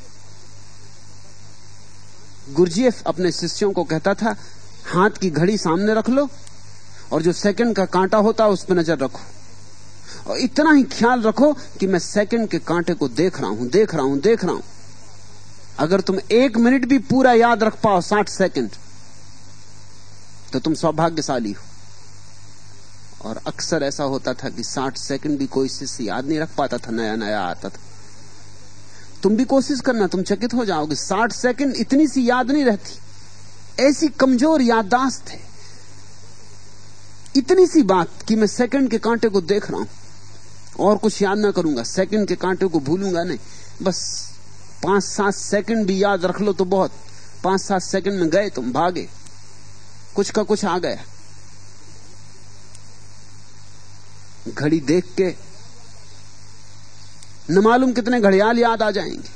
गुरजीएफ अपने शिष्यों को कहता था, हाथ की घड़ी सामने रख लो और जो सेकंड का कांटा होता है उस पर नजर रखो, और इतना ही ख्याल रखो कि मैं सेकंड के कांटे को देख रहा हूं। अगर तुम 1 मिनट भी पूरा याद रख पाओ 60 सेकंड, तो तुम सौभाग्यशाली हो। और अक्सर ऐसा होता था कि 60 सेकंड भी कोई शिष्य याद नहीं रख पाता था, नया नया आता था। तुम भी कोशिश करना, तुम चकित हो जाओगे। 60 सेकंड इतनी सी याद नहीं रहती, ऐसी कमजोर याददाश्त है। इतनी सी बात कि मैं सेकंड के कांटे को देख रहा हूं और कुछ याद ना करूंगा, सेकंड के कांटे को भूलूंगा नहीं। बस 5-7 सेकंड भी याद रख लो तो बहुत। 5-7 सेकंड में गए तुम, भागे, कुछ का कुछ आ गया। घड़ी देख के न मालूम कितने घड़ियाल याद आ जाएंगे।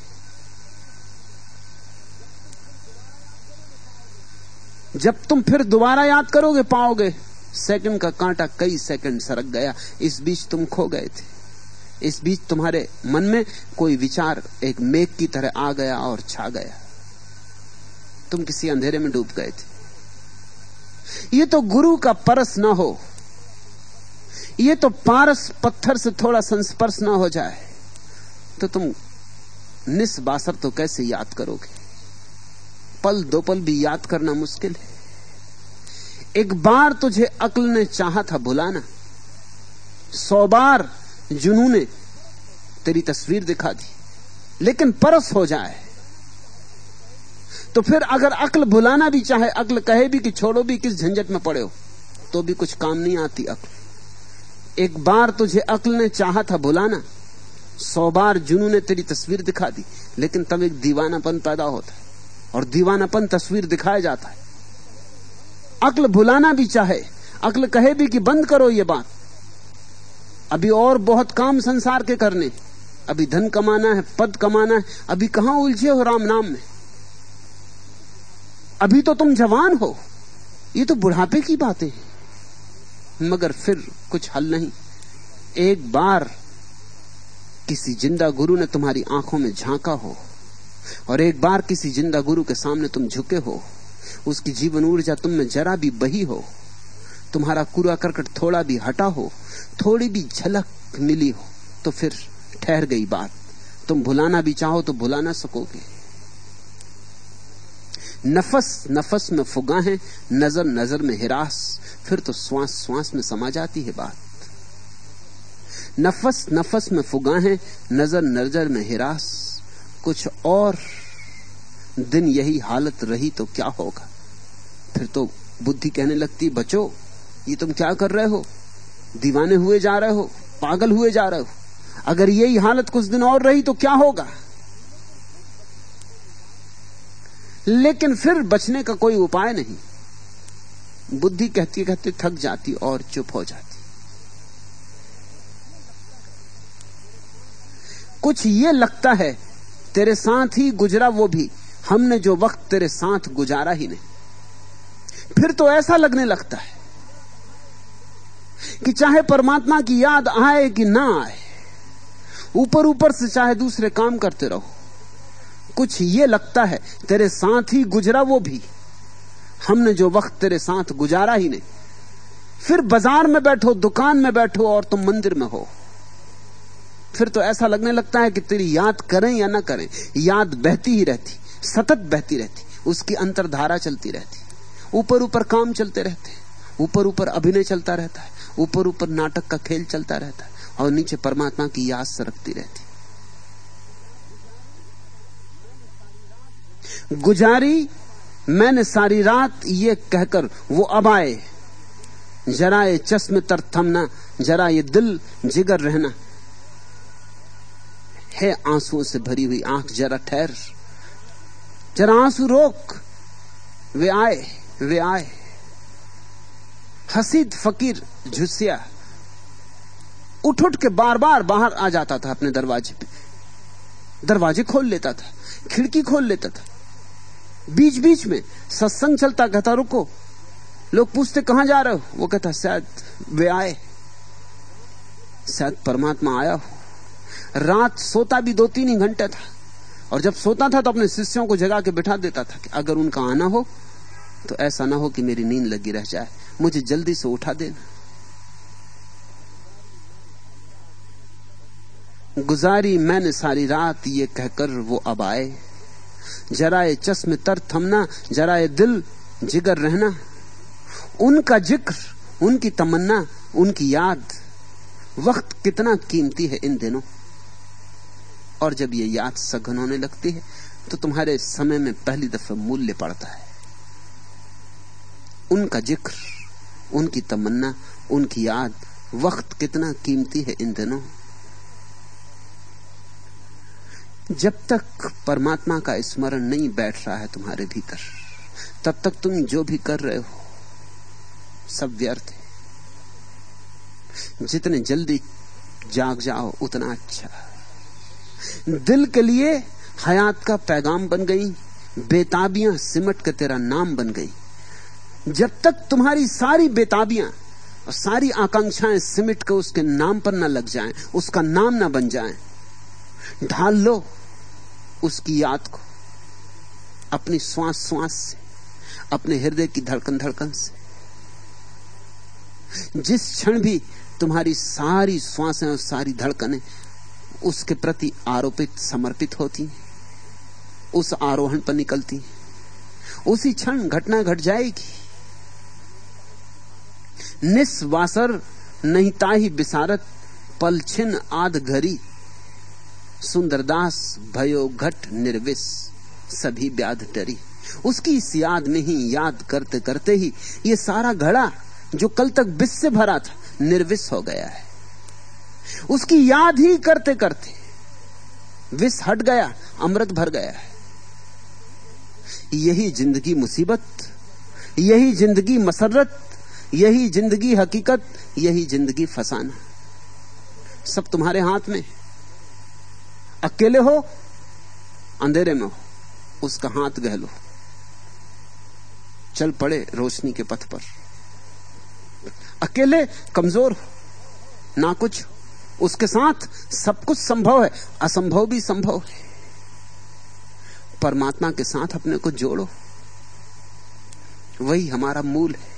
जब तुम फिर दोबारा याद करोगे, पाओगे सेकंड का कांटा कई सेकंड सरक गया। इस बीच तुम खो गए थे। इस बीच तुम्हारे मन में कोई विचार एक मेघ की तरह आ गया और छा गया। तुम किसी अंधेरे में डूब गए थे। ये तो गुरु का परस ना हो, ये तो पारस पत्थर से थोड़ा संस्पर्श ना हो जाए तो तुम निस्बासर तो कैसे याद करोगे। पल दो पल भी याद करना मुश्किल है। एक बार तुझे अक्ल ने चाहा था भुलाना, 100 बार जुनू ने तेरी तस्वीर दिखा दी, लेकिन परस हो जाए तो फिर अगर अक्ल भुलाना भी चाहे, अक्ल कहे भी कि छोड़ो भी, किस झंझट में पड़े हो, तो भी कुछ काम नहीं आती अक्ल। एक बार तुझे अक्ल ने चाहा था भुलाना, 100 बार जुनू ने तेरी तस्वीर दिखा दी, लेकिन तब एक दीवानापन पैदा होता है और दीवानापन तस्वीर दिखाया जाता है। अक्ल भुलाना भी चाहे, अक्ल कहे भी कि बंद करो ये बात, अभी और बहुत काम संसार के करने, अभी धन कमाना है, पद कमाना है, अभी कहां उलझे हो राम नाम में, अभी तो तुम जवान हो, ये तो बुढ़ापे की बातें हैं। मगर फिर कुछ हल नहीं। एक बार किसी जिंदा गुरु ने तुम्हारी आंखों में झांका हो और एक बार किसी जिंदा गुरु के सामने तुम झुके हो, उसकी जीवन ऊर्जा तुम में जरा भी बही हो, तुम्हारा कूड़ा करकट थोड़ा भी हटा हो, थोड़ी भी झलक मिली हो, तो फिर ठहर गई बात। तुम भुलाना भी चाहो तो भुला ना सकोगे। नफस नफस में फुगाहें, नजर नजर में हिरास, फिर तो श्वास श्वास में समा जाती है बात। नफस नफस में फुगाहें, नजर नजर में हिरास, कुछ और दिन यही हालत रही तो क्या होगा। फिर तो बुद्धि कहने लगती, बचो, ये तुम क्या कर रहे हो, दीवाने हुए जा रहे हो, पागल हुए जा रहे हो, अगर यही हालत कुछ दिन और रही तो क्या होगा। लेकिन फिर बचने का कोई उपाय नहीं। बुद्धि कहती कहती थक जाती और चुप हो जाती। कुछ ये लगता है तेरे साथ ही गुजरा वो भी, हमने जो वक्त तेरे साथ गुजारा ही नहीं। फिर तो ऐसा लगने लगता है कि चाहे परमात्मा की याद आए कि ना आए, ऊपर ऊपर से चाहे दूसरे काम करते रहो, कुछ ये लगता है तेरे साथ ही गुजरा वो भी, हमने जो वक्त तेरे साथ गुजारा ही नहीं। फिर बाजार में बैठो, दुकान में बैठो और तुम मंदिर में हो, फिर तो ऐसा लगने लगता है कि तेरी याद करें या ना करें, याद बहती ही रहती, सतत बहती रहती, उसकी अंतर्धारा चलती रहती। ऊपर ऊपर काम चलते रहते, ऊपर ऊपर अभिनय चलता रहता है, ऊपर ऊपर नाटक का खेल चलता रहता है और नीचे परमात्मा की याद सरकती रहती। गुजारी मैंने सारी रात ये कहकर वो अब आए, जरा ये चश्म तर थमना, जरा ये दिल जिगर रहना, है आंसुओं से भरी हुई आंख जरा ठहर, जरा आंसू रोक, वे आए वे आए। हसीद फकीर झुसिया उठ उठ के बार बार बाहर आ जाता था अपने दरवाजे पे, दरवाजे खोल लेता था, खिड़की खोल लेता था, बीच बीच में सत्संग चलता, कहता रुको, लोग पूछते कहां जा रहे हो, वो कहता शायद वे आए, शायद परमात्मा आया हो। रात सोता भी 2-3 ही घंटे था और जब सोता था तो अपने शिष्यों को जगा के बिठा देता था कि अगर उनका आना हो तो ऐसा ना हो कि मेरी नींद लगी रह जाए, मुझे जल्दी से उठा देना। गुजारी मैंने सारी रात ये कहकर वो अब आए, जरा ये चश्म तर थमना, जरा ये दिल जिगर रहना। उनका जिक्र, उनकी तमन्ना, उनकी याद, वक्त कितना कीमती है इन दिनों। और जब ये याद सघन होने लगती है तो तुम्हारे समय में पहली दफा मूल्य पड़ता है। उनका जिक्र, उनकी तमन्ना, उनकी याद, वक्त कितना कीमती है इन दिनों। जब तक परमात्मा का स्मरण नहीं बैठ रहा है तुम्हारे भीतर, तब तक तुम जो भी कर रहे हो सब व्यर्थ है। जितने जल्दी जाग जाओ उतना अच्छा। दिल के लिए हयात का पैगाम बन गई, बेताबियां सिमट के तेरा नाम बन गई। जब तक तुम्हारी सारी बेताबियां और सारी आकांक्षाएं सिमट के उसके नाम पर न लग जाएं, उसका नाम न बन जाएं, ढाल लो उसकी याद को अपनी श्वास श्वास से, अपने हृदय की धड़कन धड़कन से। जिस क्षण भी तुम्हारी सारी श्वासें और सारी धड़कनें उसके प्रति आरोपित समर्पित होती, उस आरोहण पर निकलती, उसी क्षण घटना घट जाएगी। निस्वासर नहीं ताही बिसारत, पल छिन आध घरी, सुंदरदास भयो घट निर्विस, सभी व्याध डरी। उसकी इस याद में ही, याद करते करते ही ये सारा घड़ा जो कल तक विष से भरा था निर्विष हो गया है। उसकी याद ही करते करते विष हट गया, अमृत भर गया है। यही जिंदगी मुसीबत, यही जिंदगी मसरत, यही जिंदगी हकीकत, यही जिंदगी फसाना। सब तुम्हारे हाथ में। अकेले हो, अंधेरे में हो, उसका हाथ गहलो, चल पड़े रोशनी के पथ पर। अकेले कमजोर हो, ना कुछ, उसके साथ सब कुछ संभव है, असंभव भी संभव है। परमात्मा के साथ अपने को जोड़ो, वही हमारा मूल है।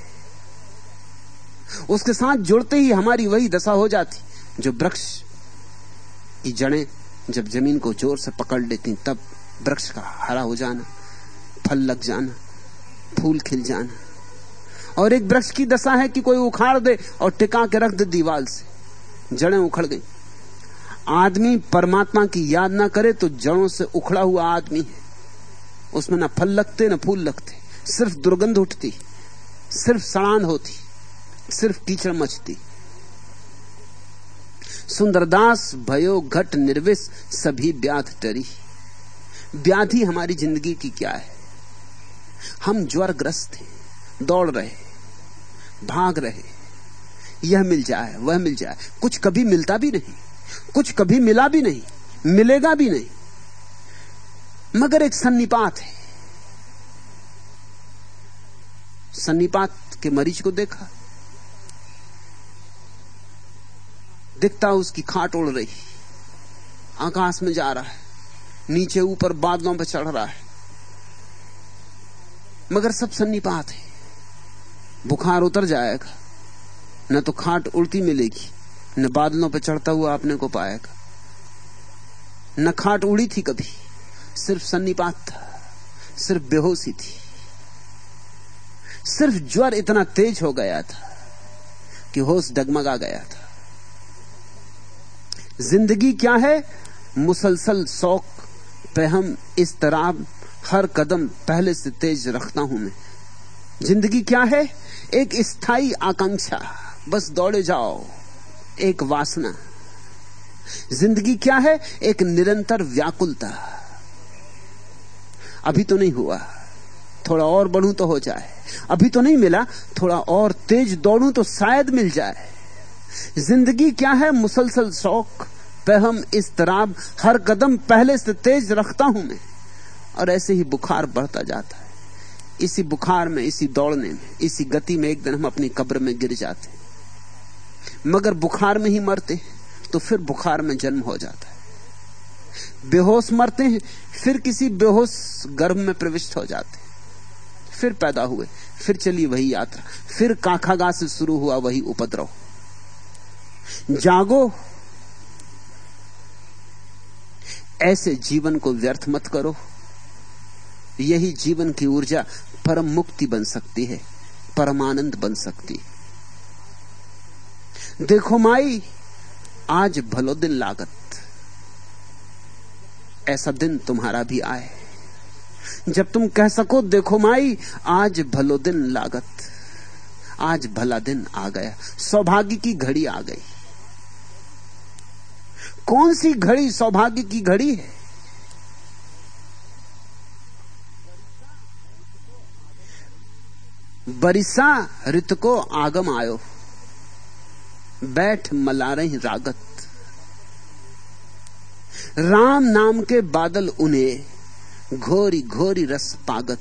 उसके साथ जुड़ते ही हमारी वही दशा हो जाती जो वृक्ष की जड़ें जब जमीन को जोर से पकड़ लेती, तब वृक्ष का हरा हो जाना, फल लग जाना, फूल खिल जाना। और एक वृक्ष की दशा है कि कोई उखाड़ दे और टिका के रख दे दीवार से, जड़ें उखड़ गई। आदमी परमात्मा की याद ना करे तो जड़ों से उखड़ा हुआ आदमी है। उसमें ना फल लगते ना फूल लगते, सिर्फ दुर्गंध उठती, सिर्फ सड़ान होती, सिर्फ कीचड़ मचती। सुंदरदास भयो घट निर्विष, सभी व्याध डरी। व्याधि हमारी जिंदगी की क्या है? हम ज्वरग्रस्त हैं, दौड़ रहे, भाग रहे, यह मिल जाए वह मिल जाए, कुछ कभी मिलता भी नहीं, कुछ कभी मिला भी नहीं, मिलेगा भी नहीं। मगर एक सन्निपात है। सन्निपात के मरीज को देखा, दिखता उसकी खाट उड़ रही, आकाश में जा रहा है, नीचे ऊपर बादलों पर चढ़ रहा है, मगर सब सन्निपात है। बुखार उतर जाएगा, न तो खाट उल्टी मिलेगी, न बादलों पर चढ़ता हुआ अपने को पाएगा। न खाट उड़ी थी कभी, सिर्फ सन्निपात था, सिर्फ बेहोशी थी, सिर्फ ज्वर इतना तेज हो गया था कि होश डगमगा गया था। जिंदगी क्या है? मुसलसल शौक पे हम इस्तराब, हर कदम पहले से तेज रखता हूं मैं। जिंदगी क्या है? एक स्थायी आकांक्षा, बस दौड़े जाओ, एक वासना। जिंदगी क्या है? एक निरंतर व्याकुलता, अभी तो नहीं हुआ, थोड़ा और बढ़ूं तो हो जाए, अभी तो नहीं मिला, थोड़ा और तेज दौड़ूं तो शायद मिल जाए। जिंदगी क्या है? मुसलसल शौक पे हम इस्तराब, हर कदम पहले से तेज रखता हूं मैं। और ऐसे ही बुखार बढ़ता जाता है। इसी बुखार में, इसी दौड़ने में, इसी गति में एक दिन हम अपनी कब्र में गिर जाते, मगर बुखार में ही मरते तो फिर बुखार में जन्म हो जाता है। बेहोश मरते हैं, फिर किसी बेहोश गर्भ में प्रविष्ट हो जाते, फिर पैदा हुए, फिर चली वही यात्रा, फिर काखागा से शुरू हुआ वही उपद्रव। जागो, ऐसे जीवन को व्यर्थ मत करो यही जीवन की ऊर्जा परम मुक्ति बन सकती है, परमानंद बन सकती है। देखो माई आज भलो दिन लागत, ऐसा दिन तुम्हारा भी आए जब तुम कह सको देखो माई आज भलो दिन लागत, आज भला दिन आ गया, सौभाग्य की घड़ी आ गई। कौन सी घड़ी सौभाग्य की घड़ी है? बरिसा ऋतु को आगम आयो, बैठ मलारही रागत। राम नाम के बादल उन्हें, घोरी घोरी रस पागत।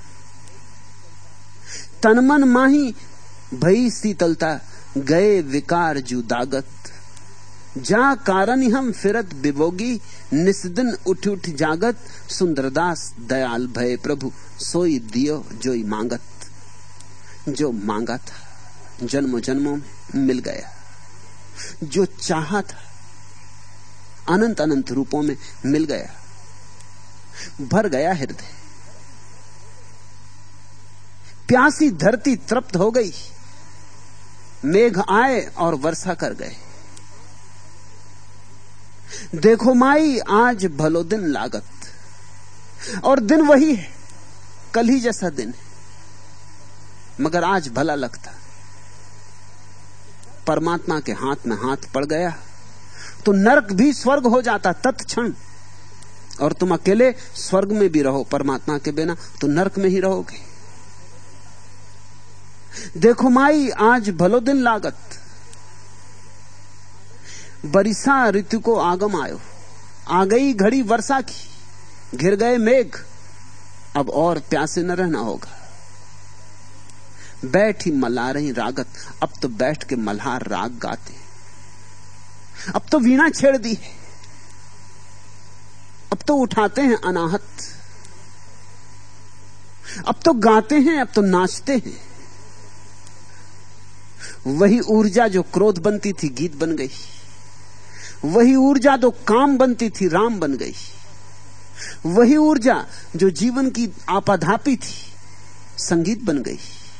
तनमन माही भई शीतलता, गए विकार जुदागत। जा कारण हम फिरत बिबोगी, निस्दिन उठ उठ जागत। सुंदरदास दयाल भय प्रभु, सोई दियो जोई मांगत। जो मांगा था जन्मों जन्मों में मिल गया, जो चाहा था अनंत अनंत रूपों में मिल गया, भर गया हृदय। प्यासी धरती तृप्त हो गई, मेघ आए और वर्षा कर गए। देखो माई आज भलो दिन लागत, और दिन वही है, कल ही जैसा दिन है, मगर आज भला लगता। परमात्मा के हाथ में हाथ पड़ गया तो नरक भी स्वर्ग हो जाता तत्क्षण, और तुम अकेले स्वर्ग में भी रहो परमात्मा के बिना तो नरक में ही रहोगे। देखो माई आज भलो दिन लागत, बरिसा ऋतु को आगम आयो। आ गई घड़ी वर्षा की, घिर गए मेघ, अब और प्यासे न रहना होगा। बैठी मल्हारही रागत, अब तो बैठ के मल्हार राग गाते, अब तो वीणा छेड़ दी है, अब तो उठाते हैं अनाहत, अब तो गाते हैं, अब तो नाचते हैं। वही ऊर्जा जो क्रोध बनती थी गीत बन गई, वही ऊर्जा जो काम बनती थी राम बन गई, वही ऊर्जा जो जीवन की आपाधापी थी संगीत बन गई।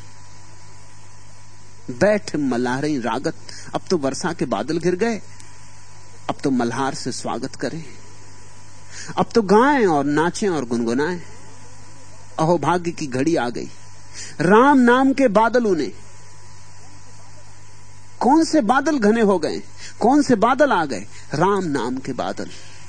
बैठ मल्हारही रागत, अब तो वर्षा के बादल घिर गए, अब तो मल्हार से स्वागत करें, अब तो गाएं और नाचें और गुनगुनाएं। अहोभाग्य की घड़ी आ गई, राम नाम के बादल उन्हें। कौन से बादल घने हो गए, कौन से बादल आ गए? राम नाम के बादल।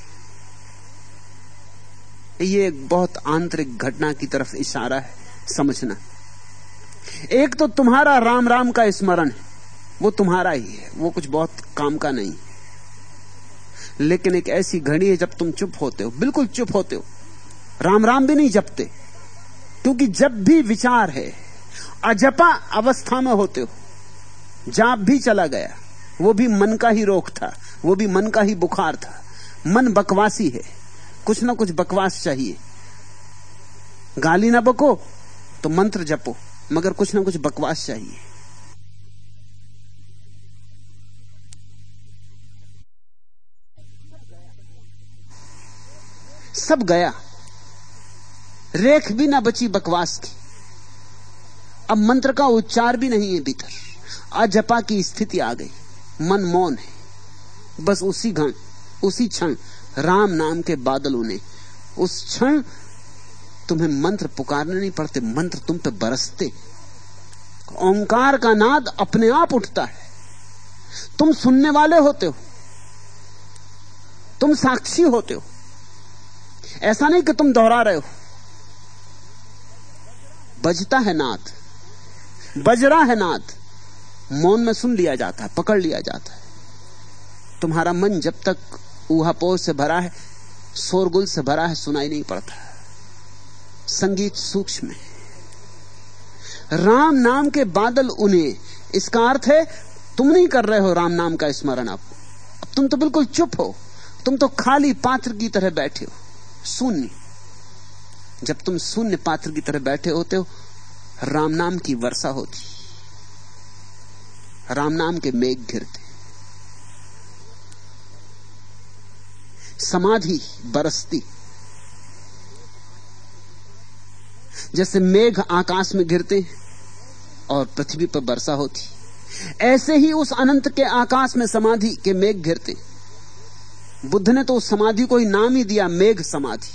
ये एक बहुत आंतरिक घटना की तरफ इशारा है, समझना। एक तो तुम्हारा राम राम का स्मरण है, वो तुम्हारा ही है, वो कुछ बहुत काम का नहीं। लेकिन एक ऐसी घड़ी है जब तुम चुप होते हो, बिल्कुल चुप होते हो, राम राम भी नहीं जपते, क्योंकि जब भी विचार है अजपा अवस्था में होते हो। जाप भी चला गया, वो भी मन का ही रोग था, वो भी मन का ही बुखार था। मन बकवासी है, कुछ ना कुछ बकवास चाहिए। गाली ना बको तो मंत्र जपो, मगर कुछ ना कुछ बकवास चाहिए। सब गया, रेख भी ना बची बकवास की। अब मंत्र का उच्चार भी नहीं है भीतर, अजपा की स्थिति आ गई, मन मौन है। बस उसी क्षण राम नाम के बादल उन्हें, उस क्षण तुम्हें मंत्र पुकारने नहीं पड़ते, मंत्र तुम पे बरसते। ओंकार का नाद अपने आप उठता है, तुम सुनने वाले होते हो, तुम साक्षी होते हो। ऐसा नहीं कि तुम दोहरा रहे हो। बजता है नाद, बज रहा है नाद, मौन में सुन लिया जाता है, पकड़ लिया जाता है। तुम्हारा मन जब तक ऊहापोह से भरा है, शोरगुल से भरा है, सुनाई नहीं पड़ता। संगीत सूक्ष्म है। राम नाम के बादल उन्हें, इसका अर्थ है तुम नहीं कर रहे हो राम नाम का स्मरण। अब तुम तो बिल्कुल चुप हो, तुम तो खाली पात्र की तरह बैठे हो, शून्य। जब तुम शून्य पात्र की तरह बैठे होते हो, राम नाम की वर्षा होती, राम नाम के मेघ गिरते, समाधि बरसती। जैसे मेघ आकाश में गिरते हैं और पृथ्वी पर वर्षा होती, ऐसे ही उस अनंत के आकाश में समाधि के मेघ गिरते। बुद्ध ने तो उस समाधि को ही नाम ही दिया मेघ समाधि।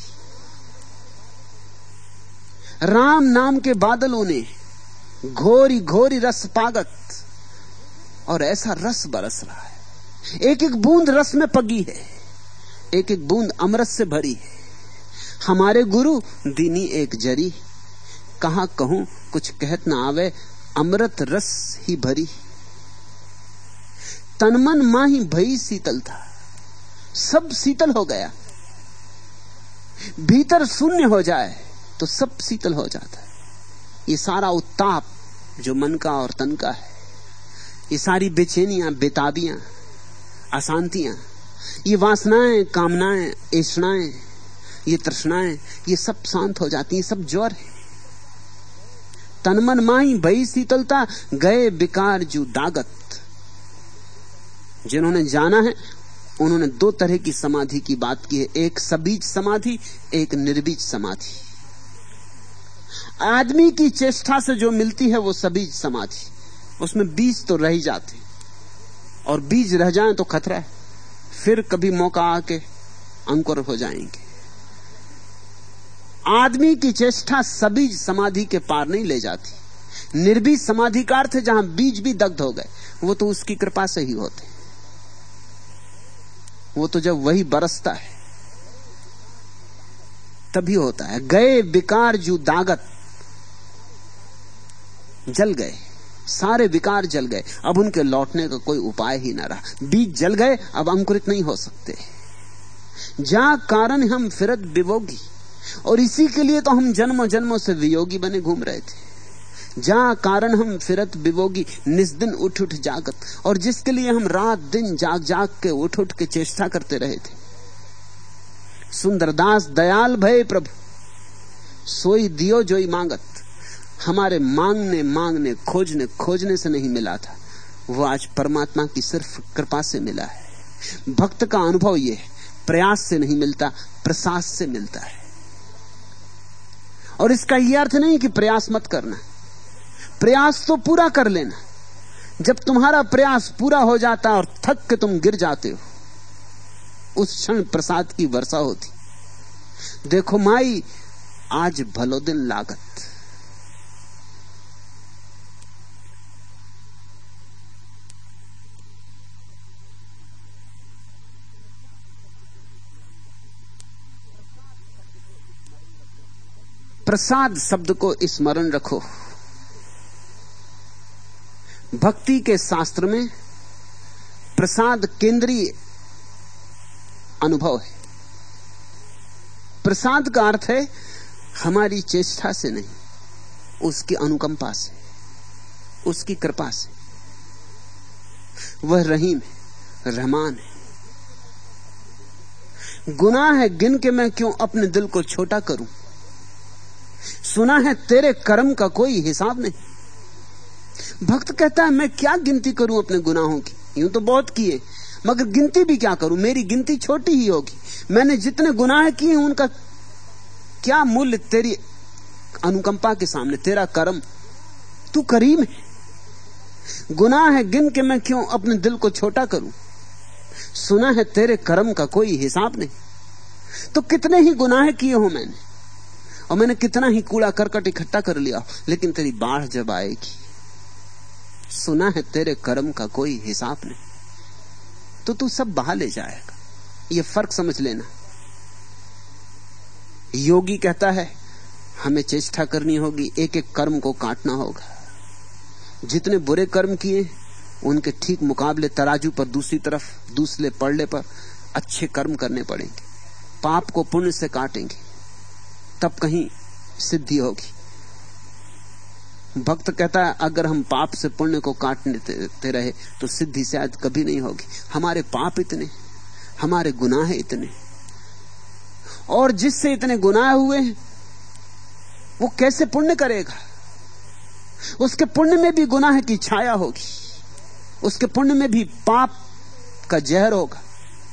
राम नाम के बादलों ने घोरी घोरी रस पागत, और ऐसा रस बरस रहा है, एक एक बूंद रस में पगी है, एक एक बूंद अमृत से भरी है। हमारे गुरु दीनी एक जरी, कहां कहूं कुछ कहत ना आवे, अमृत रस ही भरी। तन मन माही भई शीतल था, सब शीतल हो गया। भीतर शून्य हो जाए तो सब शीतल हो जाता है। ये सारा उत्ताप जो मन का और तन का है, ये सारी बेचैनियां, बेताबियां, अशांतियां, ये वासनाएं, कामनाएं, ऐषणाएं, ये तृष्णाएं, ये सब शांत हो जाती हैं। सब ज्वर है। तन मन माही भई शीतलता, गए विकार जू दागत। जिन्होंने जाना है उन्होंने दो तरह की समाधि की बात की है, एक सबीज समाधि, एक निर्बीज समाधि। आदमी की चेष्टा से जो मिलती है वो सबीज समाधि, उसमें बीज तो रह ही जाते, और बीज रह जाएं तो खतरा है, फिर कभी मौका आके अंकुर हो जाएंगे। आदमी की चेष्टा सबीज समाधि के पार नहीं ले जाती। निर्बीज समाधि का अर्थ है जहां बीज भी दग्ध हो गए, वो तो उसकी कृपा से ही होते। वो तो जब वही बरसता है तभी होता है। गए विकार जू दागत, जल गए, सारे विकार जल गए, अब उनके लौटने का कोई उपाय ही ना रहा। बीज जल गए, अब अंकुरित नहीं हो सकते। जा कारण हम फिरत वियोगी, और इसी के लिए तो हम जन्मों जन्मों से वियोगी बने घूम रहे थे। जा कारण हम फिरत वियोगी, निस्दिन उठ उठ जागत, और जिसके लिए हम रात दिन जाग जाग के उठ उठ के चेष्टा करते रहे थे। सुंदरदास दयाल भय प्रभु, सोई दियो जोई मांगत। हमारे मांगने मांगने खोजने खोजने से नहीं मिला था, वो आज परमात्मा की सिर्फ कृपा से मिला है। भक्त का अनुभव ये है, प्रयास से नहीं मिलता, प्रसाद से मिलता है। और इसका यह अर्थ नहीं कि प्रयास मत करना, प्रयास तो पूरा कर लेना। जब तुम्हारा प्रयास पूरा हो जाता और थक के तुम गिर जाते हो, उस क्षण प्रसाद की वर्षा होती। देखो माई आज भलो दिन लागत। प्रसाद शब्द को स्मरण रखो। भक्ति के शास्त्र में प्रसाद केंद्रीय अनुभव है। प्रसाद का अर्थ है हमारी चेष्टा से नहीं, उसकी अनुकंपा से, उसकी कृपा से। वह रहीम है, रहमान है। गुनाह है गिन के मैं क्यों अपने दिल को छोटा करूं, सुना है तेरे कर्म का कोई हिसाब नहीं। भक्त कहता है मैं क्या गिनती करूं अपने गुनाहों की, यूं तो बहुत किए, मगर गिनती भी क्या करूं, मेरी गिनती छोटी ही होगी। मैंने जितने गुनाह किए उनका क्या मूल्य तेरी अनुकंपा के सामने, तेरा कर्म, तू करीम है। गुनाह है गिन के मैं क्यों अपने दिल को छोटा करूं, सुना है तेरे कर्म का कोई हिसाब नहीं। तो कितने ही गुनाह किए हो मैंने, और मैंने कितना ही कूड़ा करकट इकट्ठा कर लिया, लेकिन तेरी बाढ़ जब आएगी, सुना है तेरे कर्म का कोई हिसाब नहीं, तो तू सब बहा ले जाएगा। ये फर्क समझ लेना। योगी कहता है हमें चेष्टा करनी होगी, एक एक कर्म को काटना होगा। जितने बुरे कर्म किए उनके ठीक मुकाबले तराजू पर दूसरी तरफ दूसरे पड़ने पर अच्छे कर्म करने पड़ेंगे। पाप को पुण्य से काटेंगे, तब कहीं सिद्धि होगी। भक्त कहता है अगर हम पाप से पुण्य को काटते रहे तो सिद्धि शायद कभी नहीं होगी। हमारे पाप इतने, हमारे गुनाह इतने, और जिससे इतने गुनाह हुए वो कैसे पुण्य करेगा। उसके पुण्य में भी गुनाह की छाया होगी, उसके पुण्य में भी पाप का जहर होगा।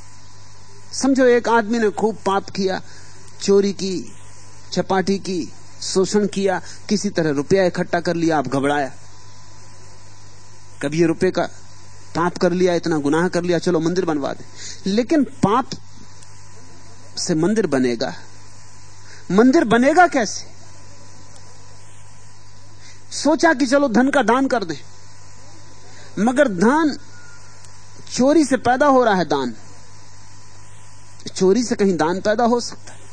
समझो एक आदमी ने खूब पाप किया, चोरी की, चपाटी की, शोषण किया, किसी तरह रुपया इकट्ठा कर लिया, आप घबराया, कभी ये रुपये का पाप कर लिया, इतना गुनाह कर लिया, चलो मंदिर बनवा दे। लेकिन पाप से मंदिर बनेगा? मंदिर बनेगा कैसे? सोचा कि चलो धन का दान कर दें, मगर दान चोरी से पैदा हो रहा है। दान चोरी से कहीं दान पैदा हो सकता है?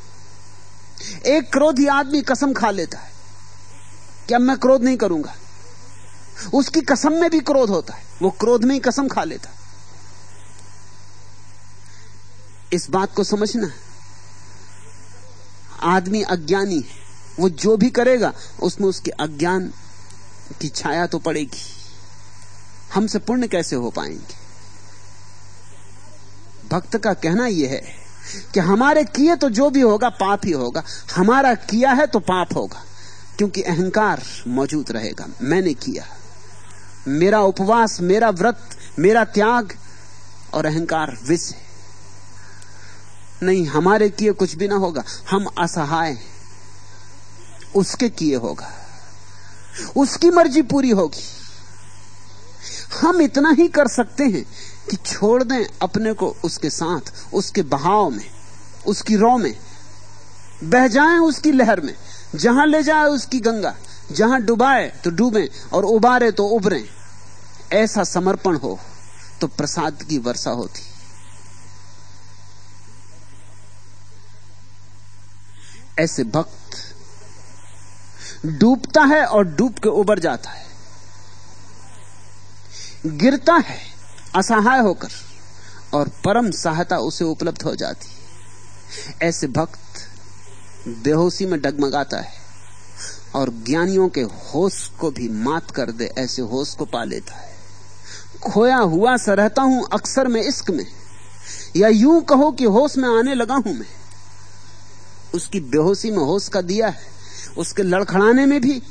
एक क्रोधी आदमी कसम खा लेता है कि अब मैं क्रोध नहीं करूंगा, उसकी कसम में भी क्रोध होता है, वो क्रोध में ही कसम खा लेता। इस बात को समझना, आदमी अज्ञानी है, वो जो भी करेगा उसमें उसके अज्ञान की छाया तो पड़ेगी। हमसे पुण्य कैसे हो पाएंगे? भक्त का कहना यह है कि हमारे किए तो जो भी होगा पाप ही होगा, हमारा किया है तो पाप होगा, क्योंकि अहंकार मौजूद रहेगा। मैंने किया, मेरा उपवास, मेरा व्रत, मेरा त्याग, और अहंकार विष है। नहीं, हमारे किए कुछ भी ना होगा, हम असहाय, उसके किए होगा, उसकी मर्जी पूरी होगी। हम इतना ही कर सकते हैं कि छोड़ दें अपने को उसके साथ, उसके बहाव में, उसकी रौ में, बह जाएं उसकी लहर में, जहां ले जाए उसकी गंगा, जहां डुबाए तो डूबें और उबारे तो उबरें। ऐसा समर्पण हो तो प्रसाद की वर्षा होती। ऐसे भक्त डूबता है और डूब के उबर जाता है, गिरता है असहाय होकर और परम सहायता उसे उपलब्ध हो जाती है। ऐसे भक्त बेहोशी में डगमगाता है और ज्ञानियों के होश को भी मात कर दे ऐसे होश को पा लेता है। खोया हुआ सा रहता हूं अक्सर में इश्क में, या यूं कहो कि होश में आने लगा हूं मैं। उसकी बेहोशी में होश का दिया है, उसके लड़खड़ाने में भी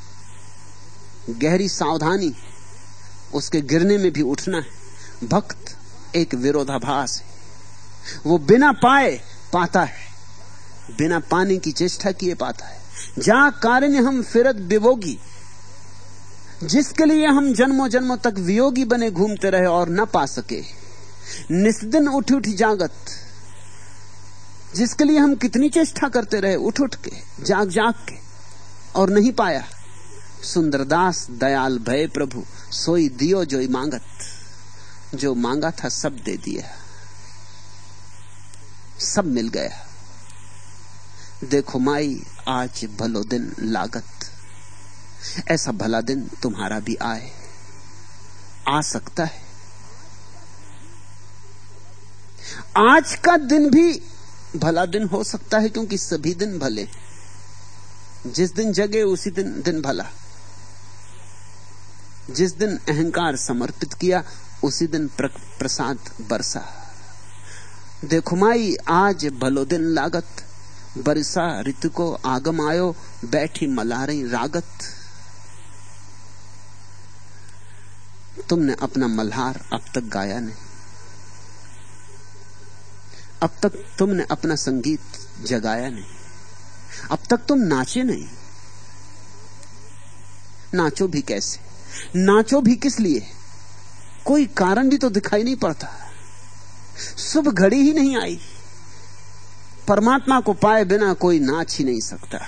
गहरी सावधानी, उसके गिरने में भी उठना है। भक्त एक विरोधाभास है, वो बिना पाए पाता है, बिना पाने की चेष्टा किए पाता है। जा कारण हम फिरत वियोगी, जिसके लिए हम जन्मों जन्मों तक वियोगी बने घूमते रहे और न पा सके, निस्दिन उठ उठ जागत, जिसके लिए हम कितनी चेष्टा करते रहे उठ उठ के, जाग जाग के, और नहीं पाया। सुंदरदास दयाल भय प्रभु, सोई दियो जोई मांगत, जो मांगा था सब दे दिया, सब मिल गया। देखो माई आज भलो दिन लागत, ऐसा भला दिन तुम्हारा भी आए, आ सकता है। आज का दिन भी भला दिन हो सकता है, क्योंकि सभी दिन भले। जिस दिन जगे उसी दिन भला, जिस दिन अहंकार समर्पित किया उसी दिन प्रसाद बरसा। देखो माई आज भलो दिन लागत, बरसा ऋतु को आगम आयो, बैठी मलारी रागत। तुमने अपना मल्हार अब तक गाया नहीं, अब तक तुमने अपना संगीत जगाया नहीं, अब तक तुम नाचे नहीं। नाचो भी कैसे, नाचो भी किस लिए? कोई कारण भी तो दिखाई नहीं पड़ता, शुभ घड़ी ही नहीं आई। परमात्मा को पाए बिना कोई नाच ही नहीं सकता।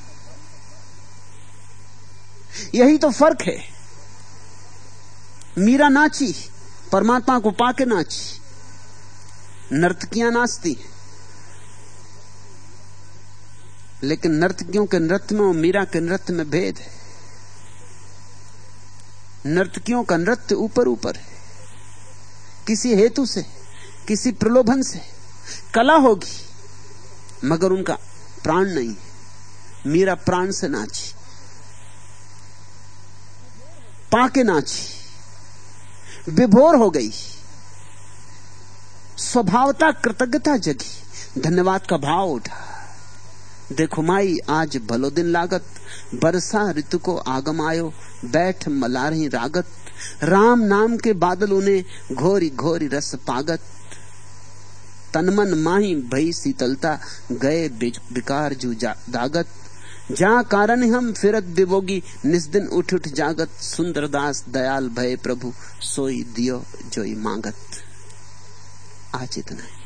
यही तो फर्क है। मीरा नाची, परमात्मा को पाके नाची। नर्तकियां नाचती, लेकिन नर्तकियों के नृत्य में और मीरा के नृत्य में भेद है। नर्तकियों का नृत्य ऊपर ऊपर है, किसी हेतु से, किसी प्रलोभन से। कला होगी मगर उनका प्राण नहीं है। मीरा प्राण से नाची, पाके नाची, विभोर हो गई, स्वभावता कृतज्ञता जगी, धन्यवाद का भाव उठा। देखो माई आज भलो दिन लागत, बरसा ऋतु को आगम आयो, बैठ मलारही रागत। राम नाम के बादल उन्हें घोरी घोरी रस पागत। तनमन माही भई शीतलता, गए विकार जू दागत। जहाँ कारण हम फिरत दिवोगी, निस्दिन उठ उठ जागत, सुंदर दास दयाल भय प्रभु, सोई दियो जोई मांगत। आज इतना है।